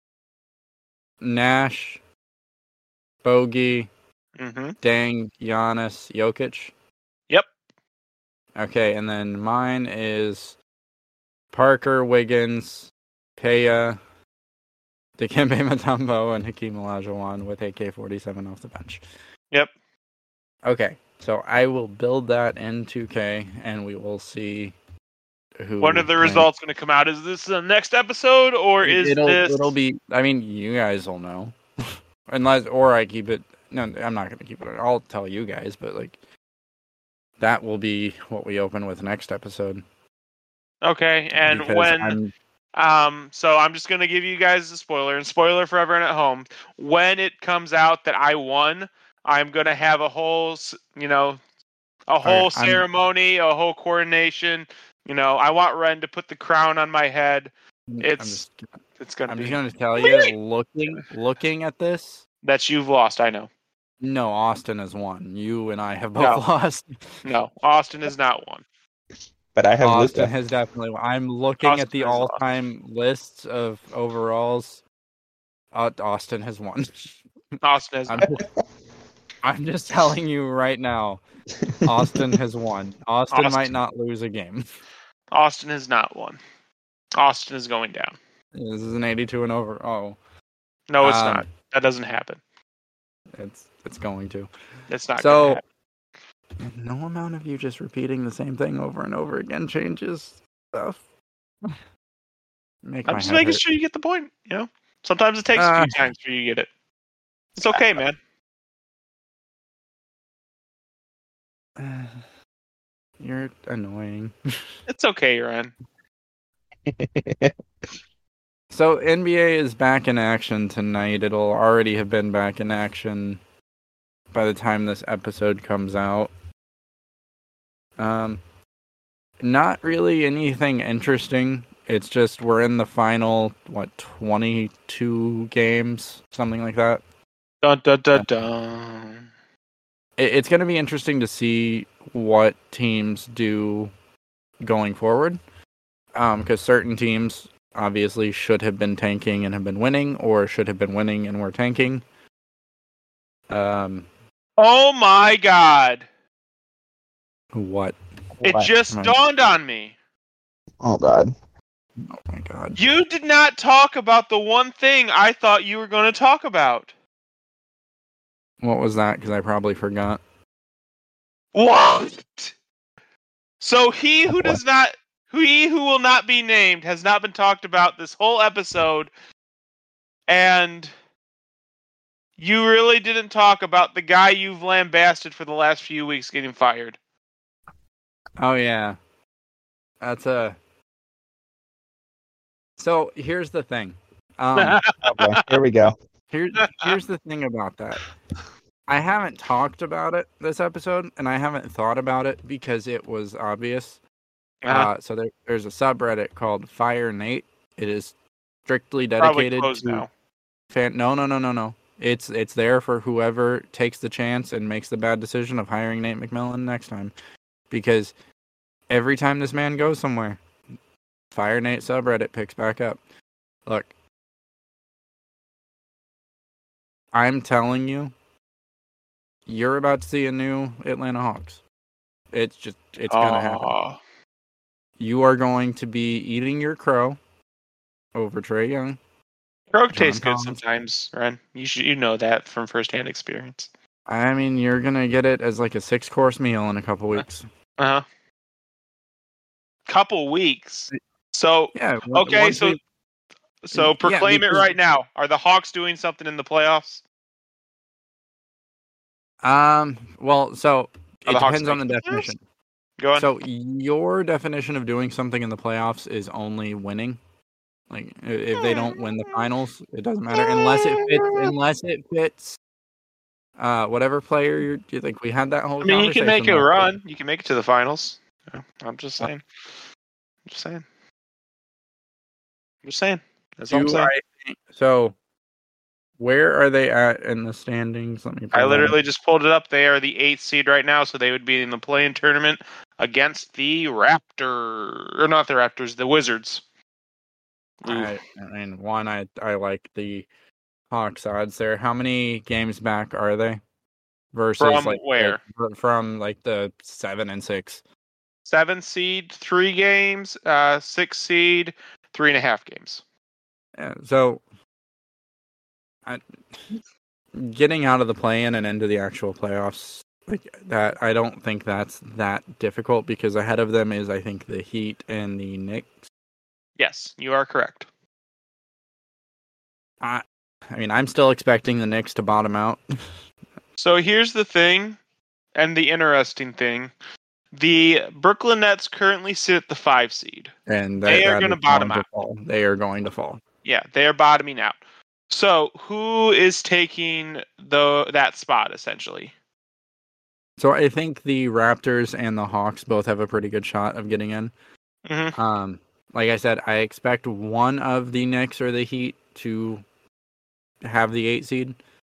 Nash, Bogey, Mm-hmm. Dang, Giannis, Jokic. Yep. Okay, and then mine is Parker, Wiggins, Peja, Dikembe Mutombo, and Hakeem Olajuwon with AK-47 off the bench. Yep. Okay, so I will build that in 2K, and we will see who. When are the wins. results going to come out? Is this the next episode, or is this? It'll be. I mean, you guys will know, unless or I keep it. No, I'm not going to keep it. I'll tell you guys, but like that will be what we open with next episode. Okay, and because when so I'm just gonna give you guys a spoiler, and spoiler for everyone at home. When it comes out that I won, I'm gonna have a whole, I'm- ceremony, a whole coronation. I want Ren to put the crown on my head. It's gonna I'm be just going to tell you, looking at this. that you've lost. I know. No, Austin has won. You and I have both No. lost. No, Austin has not won. But I have Austin Luka. has definitely won. I'm looking Austin at the has lost. all-time lists of overalls. Austin has won. Austin has. I'm just telling you right now, Austin has won. Austin might Austin. not lose a game. Austin has not won. Austin is going down. This is an 82 and over. Oh, No, it's Um, not. That doesn't happen. it's going to. It's not. So- gonna happen. No amount of you just repeating the same thing over and over again changes stuff. Make I'm my just head making hurt. sure you get the point. Sometimes it takes a few times for you to get it. It's okay, man. You're annoying. It's okay, Ren. So NBA is back in action tonight. It'll already have been back in action by the time this episode comes out. Not really anything interesting. It's just we're in the final 22 games, something like that. Dun dun dun dun. It's going to be interesting to see what teams do going forward. Because certain teams obviously should have been tanking and have been winning, or should have been winning and were tanking. Oh my god! What? It What? just Right. dawned on me. Oh God. Oh my god. You did not talk about the one thing I thought you were going to talk about. What was that? Because I probably forgot. What? So he who will not be named has not been talked about this whole episode, and You really didn't talk about the guy you've lambasted for the last few weeks getting fired. Oh yeah, that's a. So here's the thing. Okay, here we go. Here's the thing about that. I haven't talked about it this episode, and I haven't thought about it because it was obvious. So there's a subreddit called Fire Nate. It is strictly dedicated Probably closed to now. No. It's there for whoever takes the chance and makes the bad decision of hiring Nate McMillan next time, because every time this man goes somewhere, Fire Nate subreddit picks back up. Look, I'm telling you, you're about to see a new Atlanta Hawks. It's gonna happen. You are going to be eating your crow over Trae Young. Crow John tastes good Collins. sometimes, Ren. You know that from firsthand experience. I mean, you're gonna get it as like a 6-course meal in a couple weeks. Couple weeks. So Yeah. okay, so proclaim it because- right now. Are the Hawks doing something in the playoffs? Well, so Are it the Hawks depends on the making the playoffs? definition. Go on. So your definition of doing something in the playoffs is only winning. Like if they don't win the finals, it doesn't matter unless it fits. Whatever player you think. We had that whole. I mean, you can make a conversation run. You can make it to the finals. Yeah, I'm just saying. That's all I'm saying. So, where are they at in the standings? Let me. I literally just pulled it up. They are the 8th seed right now, so they would be in the play-in tournament against the Raptors, or not the Raptors, the Wizards. I like the Hawks odds there. How many games back are they? Versus From like where? From like the 7 and 6. 7 seed, 3 games. 6 seed, 3.5 games. Yeah, so getting out of the play-in and into the actual playoffs, like that, I don't think that's that difficult because ahead of them is, I think, the Heat and the Knicks. Yes, you are correct. I mean, I'm still expecting the Knicks to bottom out. So here's the thing, and the interesting thing. The Brooklyn Nets currently sit at the 5 seed. And they are going to bottom out. They are going to fall. Yeah, they are bottoming out. So who is taking that spot, essentially? So I think the Raptors and the Hawks both have a pretty good shot of getting in. Mm-hmm. Like I said, I expect one of the Knicks or the Heat to have the 8 seed.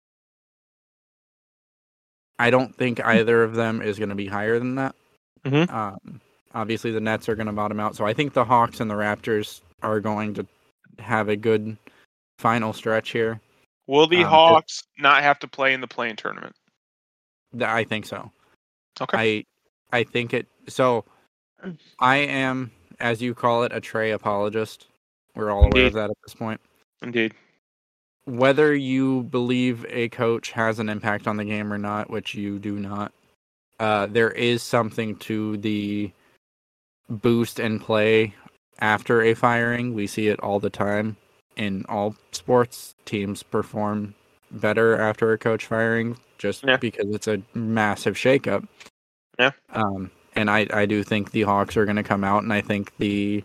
I don't think either of them is going to be higher than that. Mm-hmm. Obviously, the Nets are going to bottom out. So I think the Hawks and the Raptors are going to have a good final stretch here. Will the Hawks not have to play in the play-in tournament? I think so. Okay. I think it. So I am, as you call it, a Trae apologist. We're all aware of that at this point. Indeed. Whether you believe a coach has an impact on the game or not, which you do not, there is something to the boost and play after a firing. We see it all the time in all sports. Teams perform better after a coach firing just because it's a massive shakeup. Yeah. And I do think the Hawks are going to come out, and I think the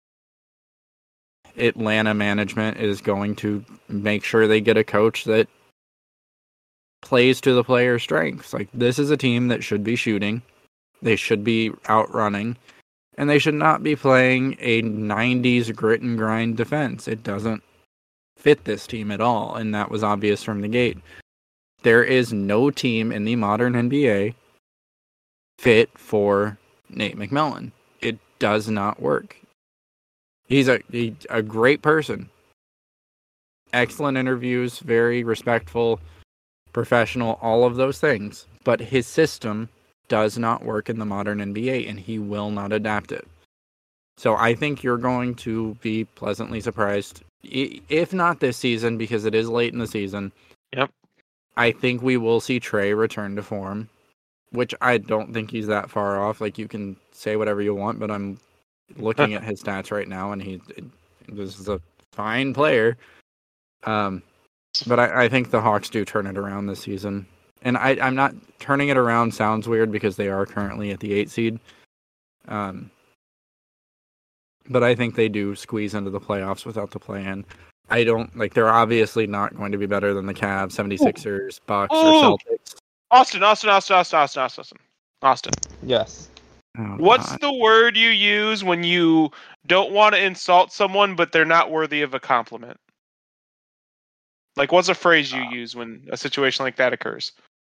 Atlanta management is going to make sure they get a coach that plays to the player's strengths. Like, this is a team that should be shooting. They should be outrunning. And they should not be playing a 90s grit and grind defense. It doesn't fit this team at all, and that was obvious from the gate. There is no team in the modern NBA fit for Nate McMillan. It does not work. He's a great person. Excellent interviews, very respectful, professional, all of those things. But his system does not work in the modern NBA, and he will not adapt it. So I think you're going to be pleasantly surprised, if not this season, because it is late in the season. Yep. I think we will see Trae return to form, which I don't think he's that far off. Like, you can say whatever you want, but I'm looking at his stats right now, and this is a fine player. But I think the Hawks do turn it around this season. And I'm not turning it around sounds weird because they are currently at the 8 seed. But I think they do squeeze into the playoffs without the play-in. They're obviously not going to be better than the Cavs, 76ers, Bucks, or Celtics. Austin. Yes. Oh, What's God. the word you use when you don't want to insult someone, but they're not worthy of a compliment? Like, what's a phrase you use when a situation like that occurs?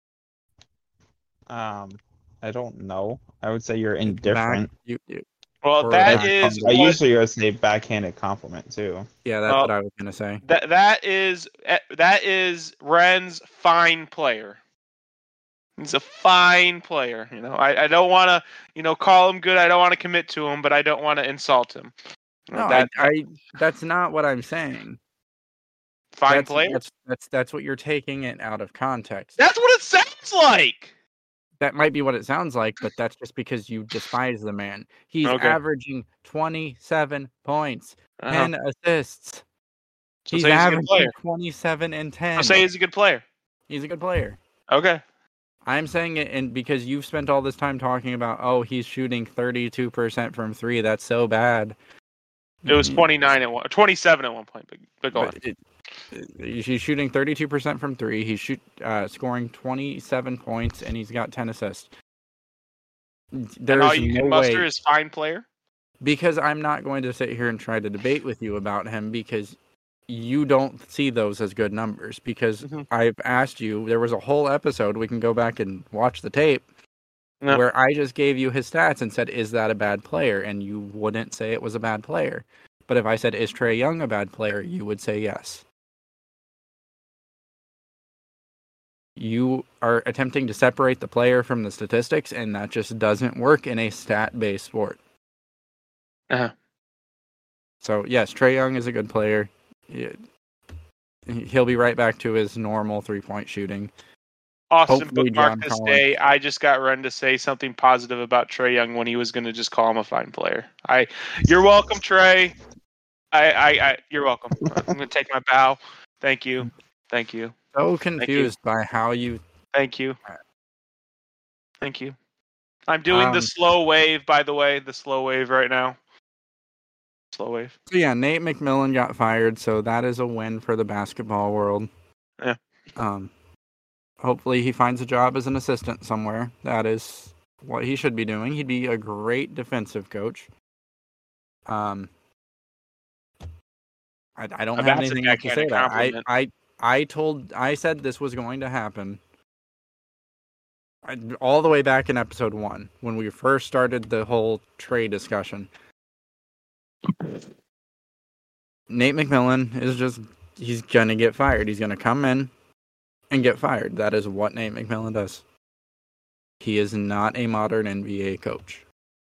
I don't know. I would say you're indifferent. Well, Or that back- is I what, usually would say backhanded compliment too. Yeah, that's what I was going to say. that is Ren's fine player. He's a fine player. I don't want to call him good. I don't want to commit to him, but I don't want to insult him. No, that's not what I'm saying. Fine player. That's what you're taking it out of context. That's what it sounds like. That might be what it sounds like, but that's just because you despise the man. He's averaging 27 points, 10 assists. So he's averaging 27 and 10. I'll say he's a good player. He's a good player. Okay. I'm saying it, and because you've spent all this time talking about, he's shooting 32% from 3. That's so bad. It was 27 at one point, but go on. He's shooting 32% from 3. He's scoring 27 points, and he's got 10 assists. And all you can muster is fine player? Because I'm not going to sit here and try to debate with you about him because you don't see those as good numbers. Because I've asked you, there was a whole episode, we can go back and watch the tape, where I just gave you his stats and said, is that a bad player? And you wouldn't say it was a bad player. But if I said, is Trae Young a bad player? You would say yes. You are attempting to separate the player from the statistics, and that just doesn't work in a stat-based sport. So, yes, Trae Young is a good player. He'll be right back to his normal three-point shooting. Austin, bookmark this day. I just got Ren to say something positive about Trae Young when he was going to just call him a fine player. You're welcome, Trae. You're welcome. I'm going to take my bow. Thank you. So confused by how you... Thank you. I'm doing the slow wave, by the way. The slow wave right now. Slow wave. So yeah, Nate McMillan got fired, so that is a win for the basketball world. Yeah. Hopefully he finds a job as an assistant somewhere. That is what he should be doing. He'd be a great defensive coach. I don't have anything else to say that. I said this was going to happen all the way back in episode 1 when we first started the whole trade discussion. Nate McMillan he's going to get fired. He's going to come in and get fired. That is what Nate McMillan does. He is not a modern NBA coach.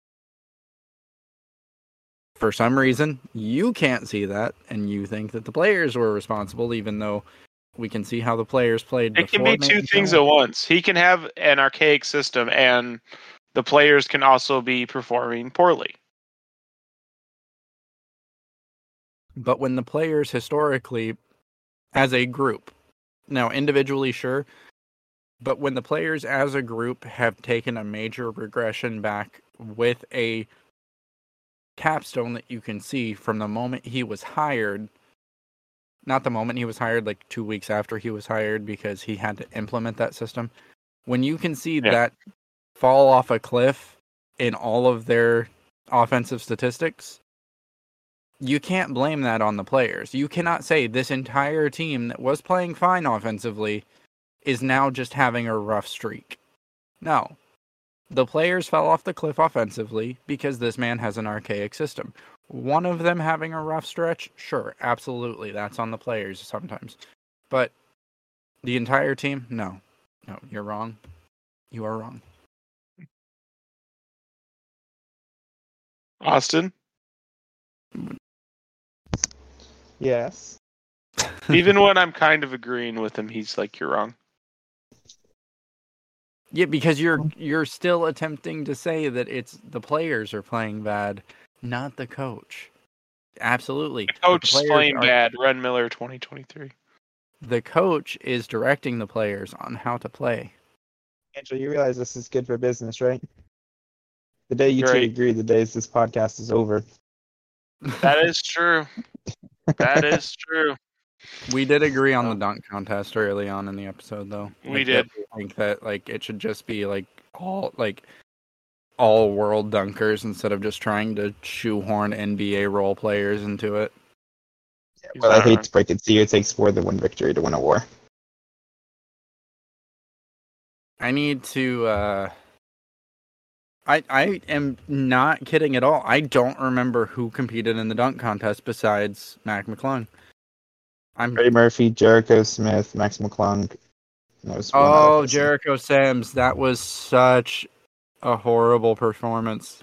For some reason, you can't see that, and you think that the players were responsible, even though we can see how the players played before. It can be two things at once. He can have an archaic system, and the players can also be performing poorly. But when the players historically, as a group, now individually, sure, but when the players as a group have taken a major regression back with a capstone that you can see from the moment he was hired, not the moment he was hired, like 2 weeks after he was hired because he had to implement that system. When you can see that fall off a cliff in all of their offensive statistics, you can't blame that on the players. You cannot say this entire team that was playing fine offensively is now just having a rough streak. No. The players fell off the cliff offensively because this man has an archaic system. One of them having a rough stretch? Sure, absolutely. That's on the players sometimes. But the entire team? No. No, you're wrong. You are wrong. Austin? Yes. Even when I'm kind of agreeing with him, he's like, you're wrong. Yeah, because you're still attempting to say that it's the players are playing bad, not the coach. Absolutely. The coach is playing bad. Ren Miller 2023. the coach is directing the players on how to play. Angel, you realize this is good for business, right? The day you two Right. agree, the days this podcast is over. That is true. That is true. We did agree on the dunk contest early on in the episode, though. We Like, did. that we think that like it should just be like all world dunkers instead of just trying to shoehorn NBA role players into it. But I hate to break it to you, it takes more than one victory to win a war. I need to. I am not kidding at all. I don't remember who competed in the dunk contest besides Mac McClung. Ray Murphy, Jericho Smith, Max McClung. Oh, Jericho Sims. That was such a horrible performance.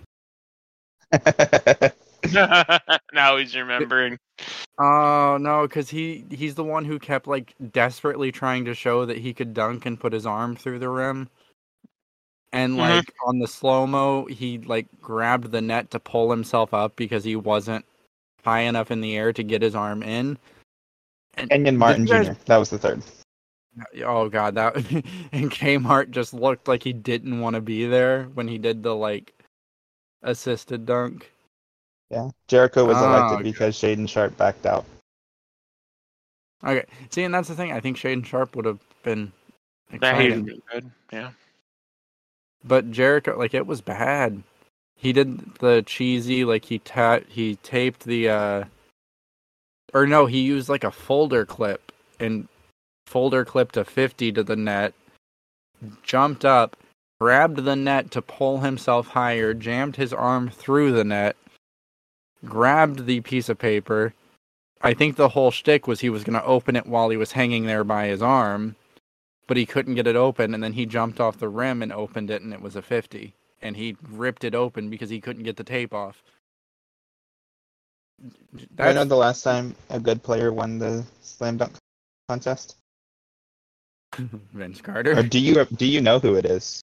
Now he's remembering. Oh no, because he's the one who kept like desperately trying to show that he could dunk and put his arm through the rim. And like on the slow-mo, he like grabbed the net to pull himself up because he wasn't high enough in the air to get his arm in. And Kenyon Martin Jr. That was the third. Oh god, that and Kmart just looked like he didn't want to be there when he did the like assisted dunk. Yeah, Jericho was elected because Shaden Sharp backed out. Okay, see, and that's the thing. I think Shaden Sharp would have been That exciting. been good. Yeah. But Jericho, like, it was bad. He did the cheesy, like, he taped the, or no, he used, like, a folder clip, and folder clipped a 50 to the net, jumped up, grabbed the net to pull himself higher, jammed his arm through the net, grabbed the piece of paper. I think the whole shtick was he was going to open it while he was hanging there by his arm, but he couldn't get it open, and then he jumped off the rim and opened it, and it was a 50. And he ripped it open because he couldn't get the tape off. I know the last time a good player won the slam dunk contest. Vince Carter. Or do you know who it is?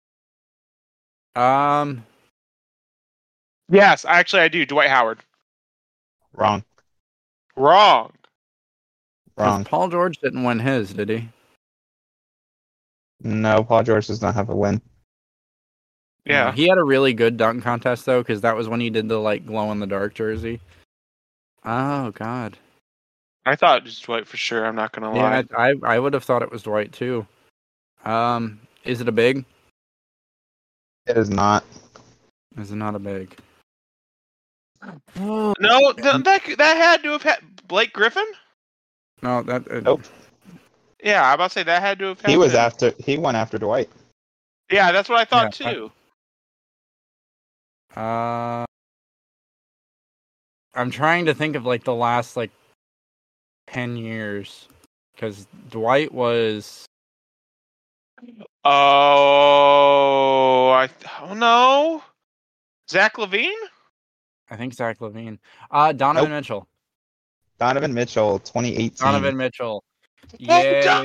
Yes, actually I do. Dwight Howard. Wrong. Wrong. Paul George didn't win his, did he? No, Paul George does not have a win. Yeah. No, he had a really good dunk contest, though, because that was when he did the, like, glow-in-the-dark jersey. Oh, God. I thought it was Dwight for sure. I'm not going to lie. Yeah, I would have thought it was Dwight, too. Is it a big? It is not. Is it not a big? No, that had to have had Blake Griffin? No, that... Nope. Yeah, I'm about to say that had to have happened. He won after Dwight. Yeah, that's what I thought too. I'm trying to think of like the last like 10 years because Dwight was. Oh no, Zach LaVine. I think Zach LaVine. Donovan Mitchell. Donovan Mitchell, 2018. Donovan Mitchell. Yeah.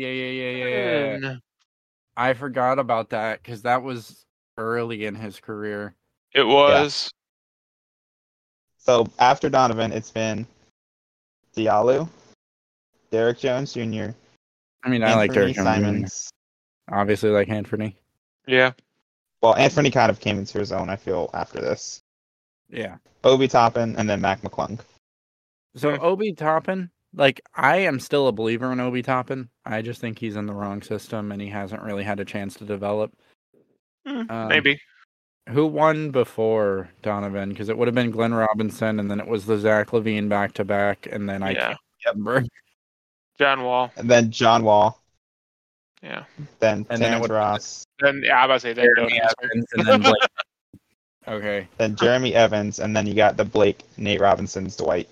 I forgot about that because that was early in his career. It was. Yeah. So after Donovan, it's been Diallo, Derrick Jones Jr. I mean, I like Derrick Jones Simons. Jr. Obviously, like Anthony. Yeah. Well, Anthony kind of came into his own, I feel, after this. Yeah. Obi Toppin and then Mac McClung. So Obi Toppin, like, I am still a believer in Obi Toppin. I just think he's in the wrong system and he hasn't really had a chance to develop. Maybe. Who won before Donovan? Because it would have been Glenn Robinson, and then it was the Zach LaVine back-to-back, and then I can't remember. John Wall. And then John Wall. Yeah. Then and Terrence Ross. Then I'm about to say Jeremy Evans, and then Blake. Okay. Then Jeremy Evans, and then you got the Blake, Nate Robinson's Dwight.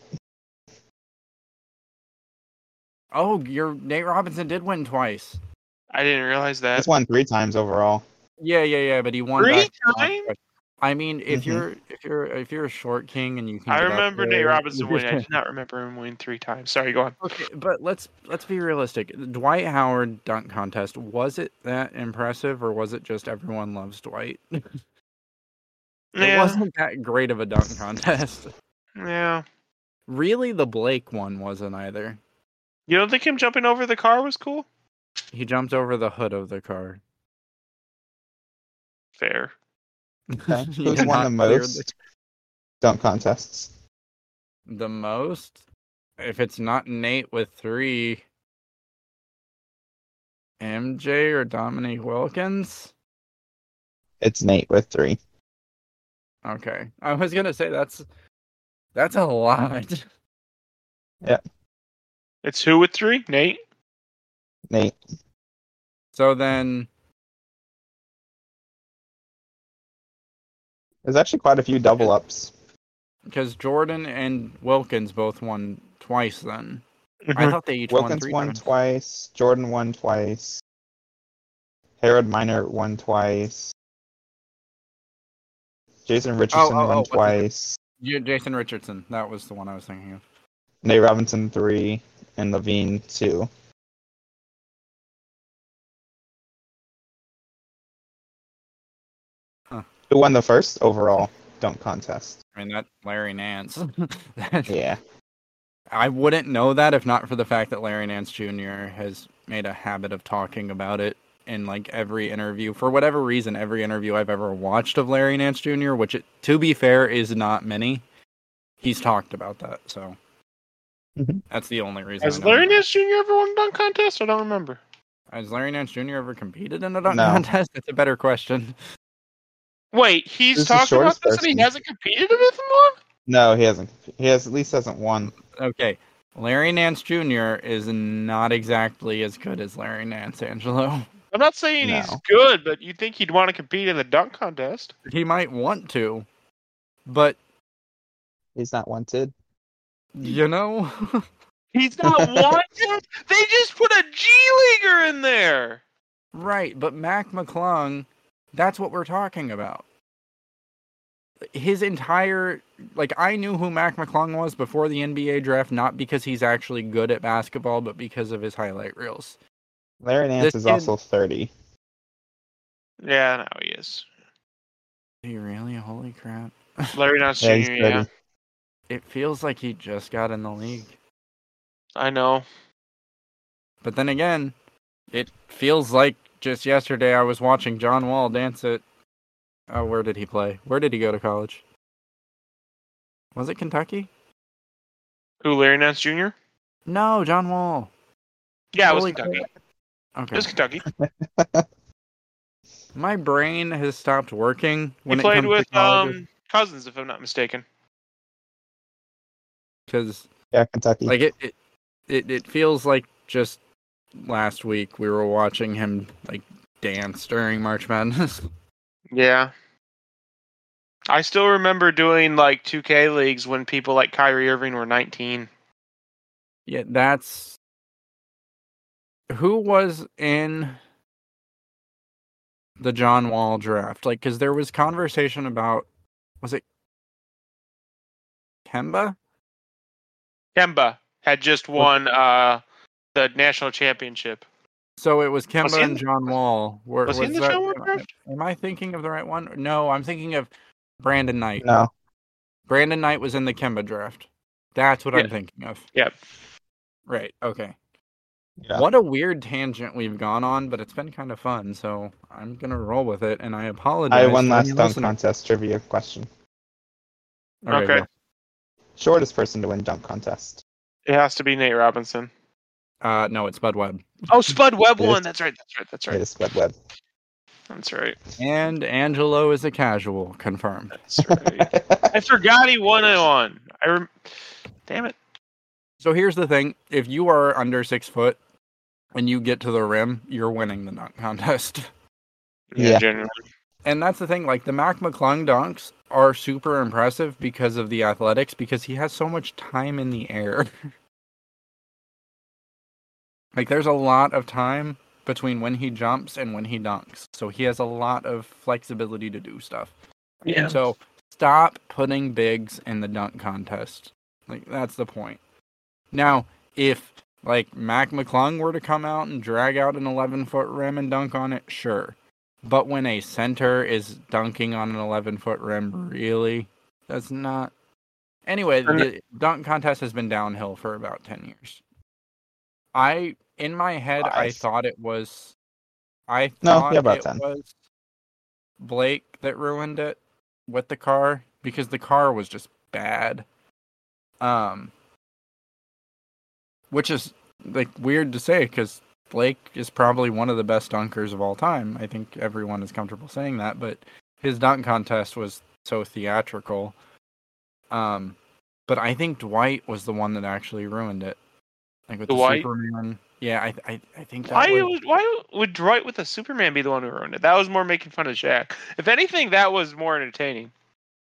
Oh, your Nate Robinson did win twice. I didn't realize that. He's won 3 times overall. Yeah, but he won 3 back times. I mean, if you're a short king and you can. I remember Nate Robinson winning. I do not remember him winning 3 times. Sorry, go on. Okay, but let's be realistic. Dwight Howard dunk contest, was it that impressive, or was it just everyone loves Dwight? It wasn't that great of a dunk contest. Yeah. Really, the Blake one wasn't either. You don't think him jumping over the car was cool? He jumped over the hood of the car. Fair. Okay. He Who's did won the not clear most dunk contests? the most? If it's not Nate with 3, MJ or Dominique Wilkins? It's Nate with 3. Okay. I was gonna say that's a lot. It's who with 3? Nate? Nate. So then There's actually quite a few double ups. because Jordan and Wilkins both won twice then. I Mhm. thought they each won Wilkins 3 won times. twice. Jordan won twice. Harold Miner won twice. Jason Richardson won what's his name? twice. Jason Richardson. That was the one I was thinking of. Nate Robinson 3 and Levine 2. Huh. Who won the first overall dunk contest? I mean, that Larry Nance. Yeah. I wouldn't know that if not for the fact that Larry Nance Jr. has made a habit of talking about it in like every interview. For whatever reason, every interview I've ever watched of Larry Nance Jr., which, to be fair, is not many, he's talked about that. So Mhm. that's the only reason. Has I know Larry that. Nance Jr. ever won a dunk contest? I don't remember. Has Larry Nance Jr. ever competed in a dunk No. contest? That's a better question. Wait, he's Who's the talked about shortest this and he person? hasn't competed in it one? No, he hasn't. He has at least hasn't won. Okay, Larry Nance Jr. is not exactly as good as Larry Nance, Angelo. I'm not saying he's No. good, but you'd think he'd want to compete in the dunk contest. He might want to, but He's not wanted. you know, He's not wanted? They just put a G-Leaguer in there! right? But Mac McClung, that's what we're talking about. His entire, like, I knew who Mac McClung was before the NBA draft, not because he's actually good at basketball, but because of his highlight reels. Larry Nance This is kid- also 30. Yeah, now he is. He really? Holy crap. Larry Nance Yeah, he's Jr., 30. yeah. It feels like he just got in the league. I know. But then again, it feels like just yesterday I was watching John Wall dance at... Oh, where did he play? Where did he go to college? Was it Kentucky? Who, Larry Nance Jr.? No, John Wall. Yeah, it was Holy Kentucky. crap. Okay. It was Kentucky. My brain has stopped working He when it played comes with to college. Cousins, if I'm not mistaken. Because Yeah, Kentucky. like it feels like just last week we were watching him like dance during March Madness. Yeah. I still remember doing like 2K leagues when people like Kyrie Irving were 19. Yeah, that's who was in the John Wall draft. Like, because there was conversation about, was it Kemba? Kemba had just won the national championship. So it was Was Kemba he and John Wall. Was he in the John Wall draft? Am I thinking of the right one? No, I'm thinking of Brandon Knight. No. Brandon Knight was in the Kemba draft. That's what Yeah. I'm thinking of. Yep. Right, okay. Yeah. What a weird tangent we've gone on, but it's been kind of fun, so I'm going to roll with it, and I apologize. I have one to last any dunk listener. contest trivia question. Okay, Okay. go. Shortest person to win dunk contest. It has to be Nate Robinson. No, it's Bud Webb. Oh, Spud Webb It is- won. That's right. It Right. is Spud Webb. That's right. And Angelo is a casual, confirmed. That's right. I forgot he won it one. Damn it. So here's the thing. If you are under 6 foot and you get to the rim, you're winning the dunk contest. Yeah. Genuinely. And that's the thing, like, the Mac McClung dunks are super impressive because of the athletics, because he has so much time in the air. Like, there's a lot of time between when he jumps and when he dunks. So he has a lot of flexibility to do stuff. Yeah. So stop putting bigs in the dunk contest. Like, that's the point. Now, if, like, Mac McClung were to come out and drag out an 11-foot rim and dunk on it, sure. But when a center is dunking on an 11-foot rim, really? That's not... Anyway, the dunk contest has been downhill for about 10 years. In my head, I 5. thought it was. I No, thought yeah, about it 10. was Blake that ruined it with the car because the car was just bad. Which is like weird to say because Blake is probably one of the best dunkers of all time. I think everyone is comfortable saying that, but his dunk contest was so theatrical. But I think Dwight was the one that actually ruined it. Like with Dwight? the Superman. Yeah, I think that Why would Dwight with the Superman be the one who ruined it? That was more making fun of Shaq. If anything, that was more entertaining.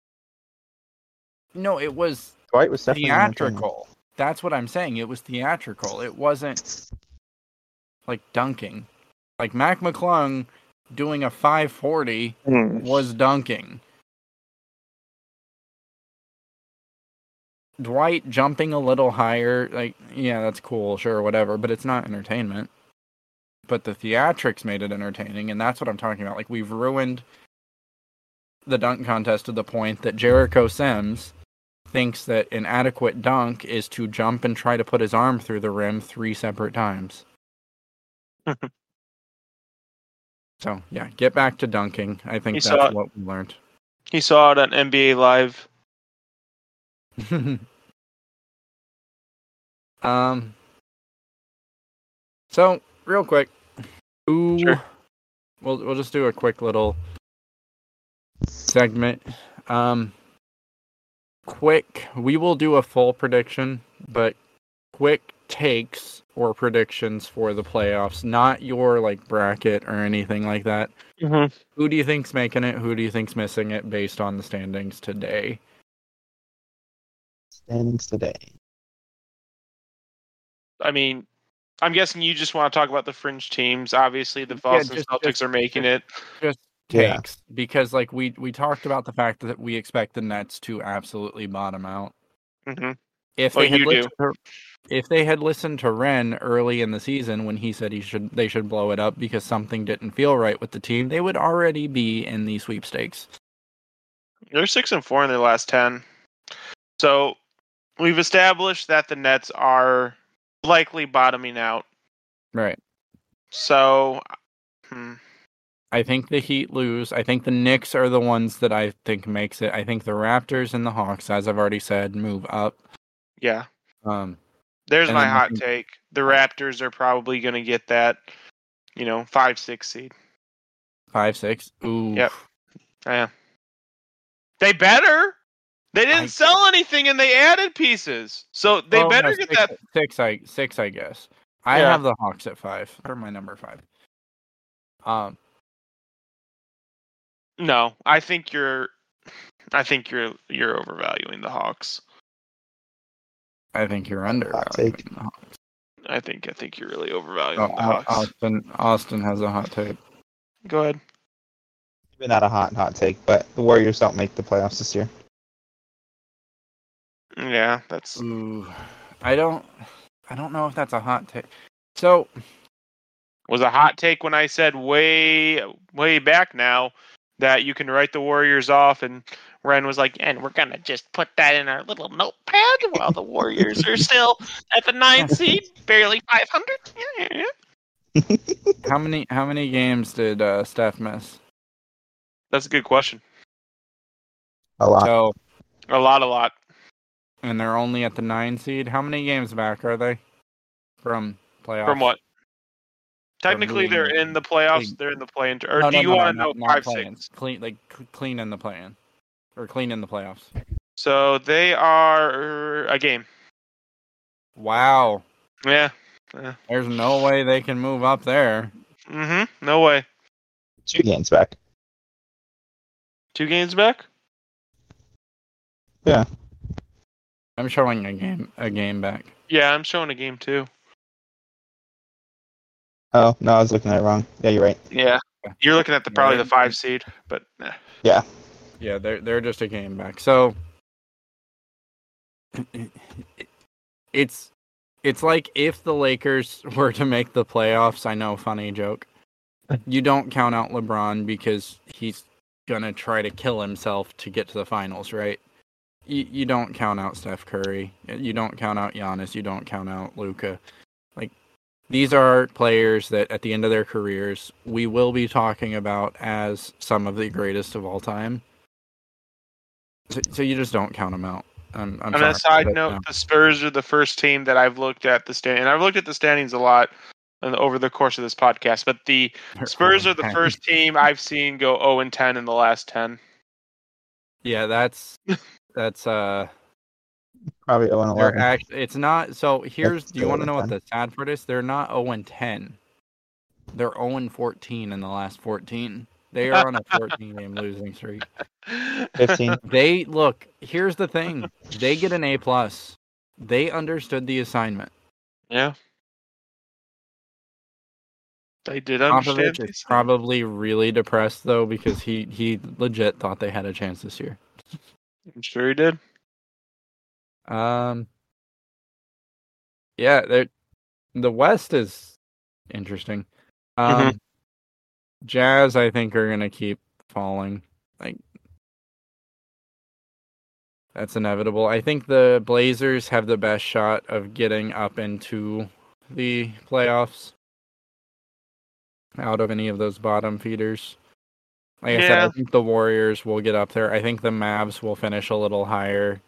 No, it was Dwight was definitely entertaining. theatrical. That's what I'm saying. It was theatrical. It wasn't like dunking. Like Mac McClung doing a 540 was dunking. Dwight jumping a little higher, like, yeah, that's cool, sure, whatever, but it's not entertainment. But the theatrics made it entertaining, and that's what I'm talking about. Like, we've ruined the dunk contest to the point that Jericho Sims thinks that an adequate dunk is to jump and try to put his arm through the rim 3 separate times. So, yeah, get back to dunking. I think that's what we learned. He saw it on NBA Live. So real quick, Sure. we'll just do a quick little segment. We will do a full prediction, but quick takes or predictions for the playoffs, not your like bracket or anything like that. Mm-hmm. Who do you think's making it? Who do you think's missing it based on the standings today? Standings today. I mean, I'm guessing you just want to talk about the fringe teams. Obviously, the Boston Celtics are making it. Just takes, because like we talked about the fact that we expect the Nets to absolutely bottom out. Mm-hmm. If they had listened to Ren early in the season when he said they should blow it up because something didn't feel right with the team, they would already be in the sweepstakes. They're 6-4 in their last 10. So we've established that the Nets are likely bottoming out. Right. So I think the Heat lose. I think the Knicks are the ones that I think makes it. I think the Raptors and the Hawks, as I've already said, move up. Yeah. There's my hot take. The Raptors are probably going to get that, 5-6 seed. 5-6? Ooh. Yep. Yeah. They better. They didn't sell anything and they added pieces. So they better get that. 6, I guess. I have the Hawks at 5. They're my number 5. No, I think you're overvaluing the Hawks. I think you're undervaluing the Hawks. I think you're really overvaluing the Hawks. Austin has a hot take. Go ahead. Maybe not a hot take, but the Warriors don't make the playoffs this year. Yeah, that's. Ooh, I don't know if that's a hot take. So, was a hot take when I said way back now that you can write the Warriors off, and Ren was like, and we're gonna just put that in our little notepad while the Warriors are still at the 9th seed, barely 500. How many games did Steph miss? That's a good question. A lot. So, a lot. And they're only at the 9 seed. How many games back are they from playoffs? From what? Technically, they're in the playoffs. Clean. They're in the play-in. Or do you want to know 5-6? Clean in the play-in, or clean in the playoffs. So they are a game. Wow. Yeah. There's no way they can move up there. Mm-hmm. No way. 2 games back. 2 games back? Yeah. I'm showing a game back. Yeah, I'm showing a game too. Oh, no, I was looking at it wrong. Yeah, you're right. Yeah. You're looking at probably the 5 seed, but yeah. Yeah, they're just a game back. So it's like if the Lakers were to make the playoffs, I know, funny joke. You don't count out LeBron because he's gonna try to kill himself to get to the finals, right? You don't count out Steph Curry. You don't count out Giannis. You don't count out Luka. Like, these are players that at the end of their careers we will be talking about as some of the greatest of all time. So you just don't count them out. I'm On sorry, a side but note, no. the Spurs are the first team that I've looked at the standing. And I've looked at the standings a lot over the course of this podcast, but the They're Spurs are the 0-10. first team I've seen go 0-10 in the last 10. Yeah, that's Probably 0-11. they're actually it's not. So here's, That's do you want to know what 0-10. the sad part is? They're not 0-10. They're 0-14 in the last 14. They are on a 14-game losing streak. 15. They look. Here's the thing. They get an A+. They understood the assignment. Yeah. They did understand Popovich is this. probably really depressed though because he legit thought they had a chance this year. I'm sure he did. Yeah, the West is interesting. Jazz, I think, are gonna keep falling. Like that's inevitable. I think the Blazers have the best shot of getting up into the playoffs out of any of those bottom feeders. Like I said, I think the Warriors will get up there. I think the Mavs will finish a little higher.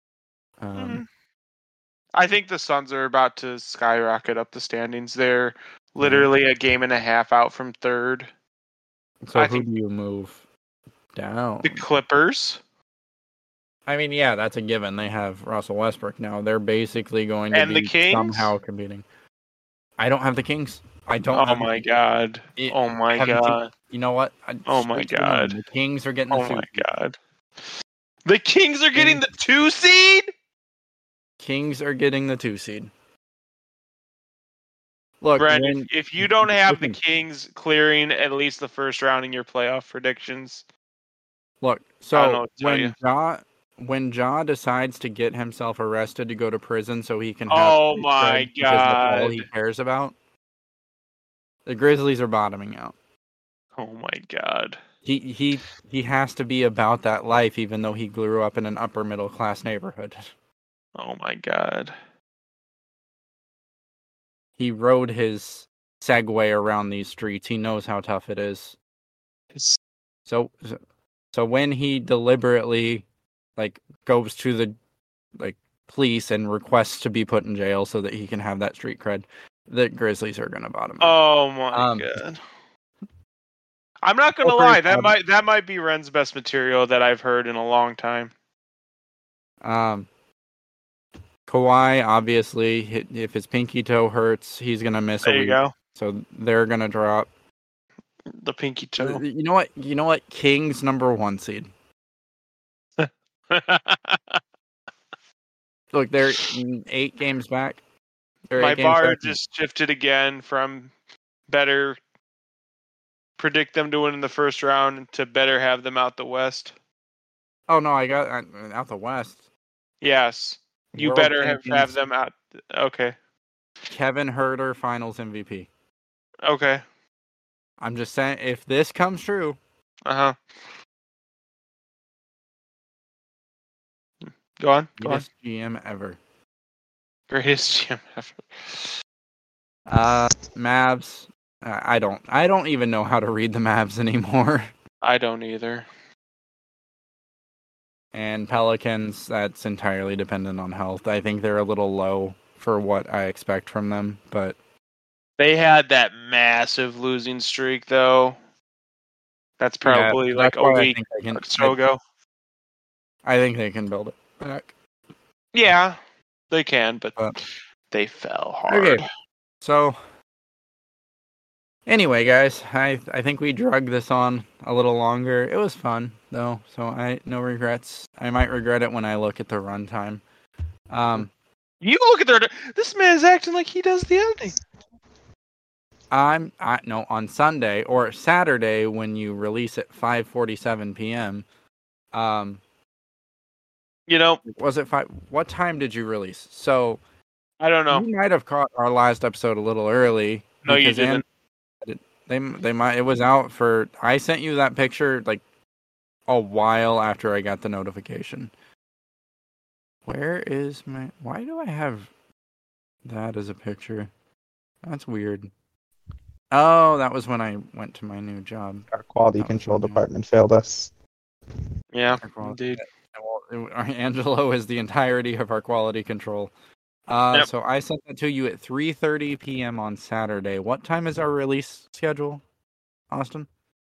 I think the Suns are about to skyrocket up the standings. They're literally a game and a half out from third. So I who think do you move down? the Clippers. I mean, yeah, that's a given. They have Russell Westbrook now. They're basically going to And the be Kings? somehow competing. I don't have the Kings. I don't. Oh my god. Oh my god. You know what? Oh my god. The Kings are getting the Oh 2 my seed. god. The Kings are getting the 2 seed? Kings are getting the 2 seed. Look, Brent, when- if you don't have the listen. Kings clearing at least the first round in your playoff predictions, Look, I don't know so what to tell when Ja decides to get himself arrested to go to prison so he can have Oh street my cred because that's all God. he cares about, the Grizzlies are bottoming out. oh my god. He has to be about that life, even though he grew up in an upper middle class neighborhood. Oh my god. He rode his Segway around these streets. He knows how tough it is. It's, So when he deliberately goes to the police and requests to be put in jail so that he can have that street cred, the Grizzlies are gonna bottom out. oh my god. I'm not gonna lie, that might be Ren's best material that I've heard in a long time. Kawhi, obviously, if his pinky toe hurts, he's gonna miss a There week. you go. So they're gonna drop. The pinky toe. You know what? You know what? Kings number 1 seed. Look, they're 8 games back. My bar just shifted again from better predict them to win in the first round to better have them out the West. Oh no, I got out the West. Yes. You World better have champions. them out. Okay. Kevin Herter, Finals MVP. Okay. I'm just saying, if this comes true, Uh-huh. Go on. greatest GM ever. Greatest GM ever. Mavs. I don't even know how to read the Mavs anymore. I don't either. And Pelicans, that's entirely dependent on health. I think they're a little low for what I expect from them, but They had that massive losing streak, though. That's probably yeah, like that's a why week or so ago. I think they can build it back. Yeah, they can, but they fell hard. Okay, so anyway, guys, I think we drug this on a little longer. It was fun though, so no regrets. I might regret it when I look at the runtime. You look at this man's acting like he does the editing. No, on Sunday or Saturday when you release at 5:47 p.m. You know, Was it 5? What time did you release? So I don't know. you might have caught our last episode a little early. No, you because didn't. They might. It was out for. I sent you that picture like a while after I got the notification. Where is my? Why do I have that as a picture? That's weird. Oh, that was when I went to my new job. Our quality That was control funny. department failed us. Yeah, Our quality- indeed. Well, Angelo is the entirety of our quality control. Yep. So I sent that to you at 3:30 p.m. on Saturday. What time is our release schedule, Austin?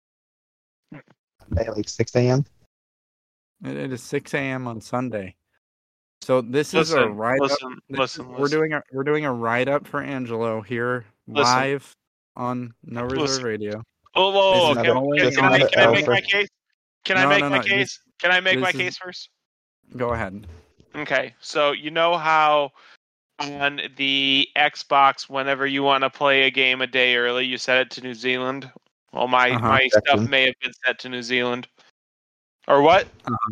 At like 6 a.m. It is 6 a.m. on Sunday. So this is a Listen, write up. listen. We're doing a write up for Angelo here Listen. live on No Reserve Listen. Radio. Oh, whoa, This whoa, is can, going can, can I, another can I L make for- my case? Can I No, make no, my no, case? Can I make my this is- case first? Go ahead. Okay, so you know how on the Xbox, whenever you want to play a game a day early, you set it to New Zealand? Well, my stuff Objection. may have been set to New Zealand. Or what?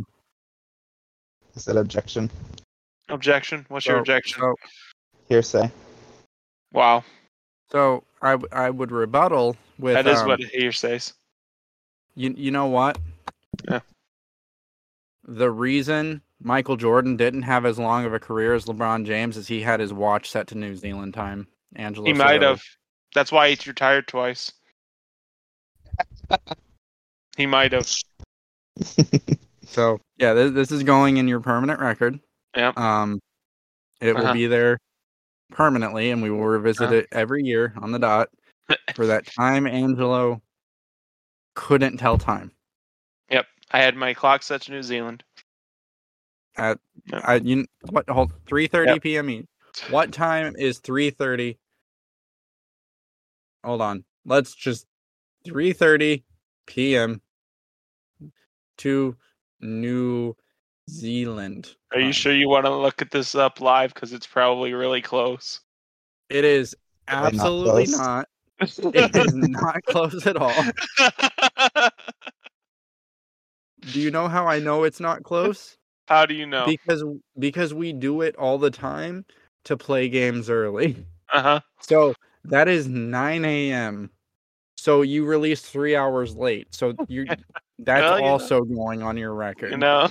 I said objection. Objection? What's your objection? Hearsay. Wow, So I would rebuttal with that is what hearsay says. you know what? Yeah. The reason Michael Jordan didn't have as long of a career as LeBron James is he had his watch set to New Zealand time. Angelo He might Sarelli. have. That's why he's retired twice. He might have. So yeah, this is going in your permanent record. Yep. It will Uh-huh. be there permanently, and we will revisit it every year on the dot for that time Angelo couldn't tell time. Yep. I had my clock set to New Zealand. Hold 3:30 Yep. p.m. East. What time is 3:30? Hold on. Let's just 3:30 p.m. to New Zealand. Are you time. sure you want to look at this up live? Because it's probably really close. It is not absolutely close. not. It is not close at all. Do you know how I know it's not close? How do you know? Because we do it all the time to play games early. Uh-huh. So that is 9 a.m. So you released 3 hours late. So that's Well, also going on your record. You know.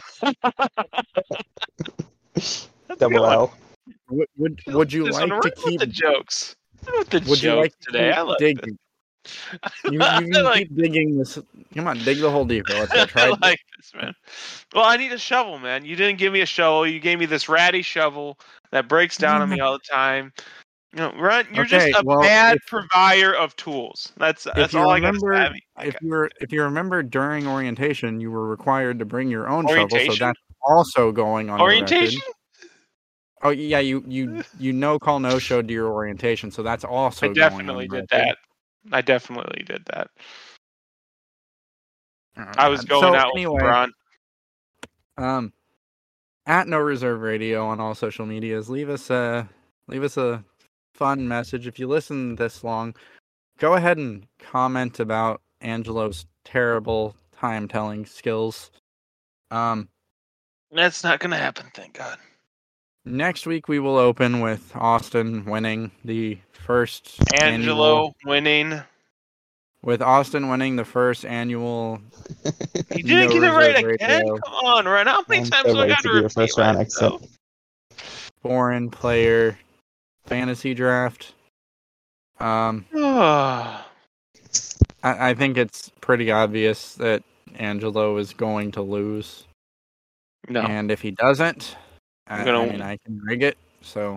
Double L. Would you This one, like to run with keep the jokes? Run with the Would you like jokes to today? keep I like digging? You I can like- keep digging this. Come on, dig the hole deeper. Let's go. Try I it. like this, man. Well, I need a shovel, man. You didn't give me a shovel. You gave me this ratty shovel that breaks down on me all the time. You know, you're Okay, just a well, bad if- provider of tools. That's you all I got to remember- say. If you remember during orientation, you were required to bring your own shovel, so Orientation? that's also going on your Orientation? record. Oh yeah, you no call no showed to your orientation, so that's also I going definitely on your did record. that. I definitely did that. Oh, I was God. going So, out anyway, with LeBron. At No Reserve Radio on all social medias, leave us a fun message. If you listen this long, go ahead and comment about Angelo's terrible time telling skills. That's not going to happen, thank God. Next week we will open with Austin winning the first Angelo winning. with Austin winning the first annual. You didn't get it No right Reserve again? Radio. Come on, Ryan. How many I'm times so do I ready got to to be a repeat first round myself? exit. Foreign player fantasy draft. I think it's pretty obvious that Angelo is going to lose. No. And if he doesn't, I gonna mean, win. I can rig it. So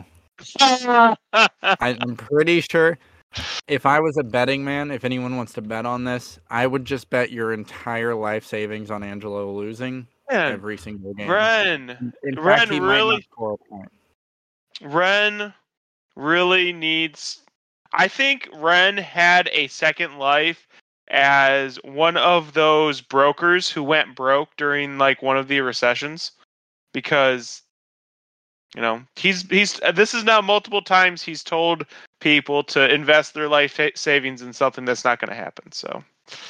I'm pretty sure if I was a betting man, if anyone wants to bet on this, I would just bet your entire life savings on Angelo losing Man, every single game. Ren. In Ren fact, he might really- not score a point. Ren really needs. I think Ren had a second life as one of those brokers who went broke during like one of the recessions, because he's this is now multiple times he's told people to invest their life savings in something that's not going to happen. So,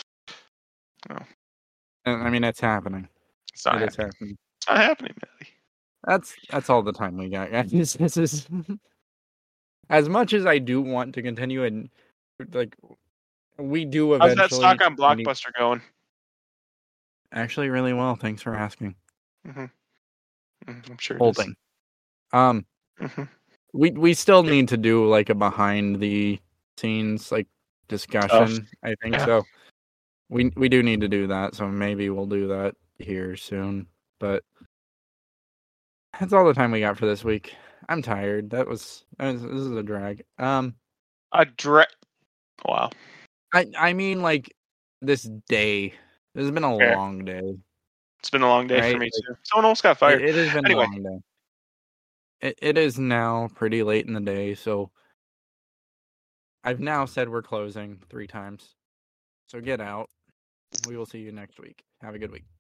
I mean, it's happening. it's not It is happening. happening. It's not happening, Matty. That's all the time we got, guys. This is as much as I do want to continue, and like we do How's eventually. that stock on Blockbuster going? Actually, really well. Thanks for asking. I'm sure. it is. Holding. Mhm. We still need to do like a behind the scenes like discussion. I think Yeah. so. We do need to do that, so maybe we'll do that here soon. But that's all the time we got for this week. I'm tired. This is a drag. Wow. I mean, like this day. This has been a Fair. long day. It's been a long day for Right, me like, too. Someone almost got fired. It has been Anyway. a long day. It is now pretty late in the day, so I've now said we're closing 3 times. So get out. We will see you next week. Have a good week.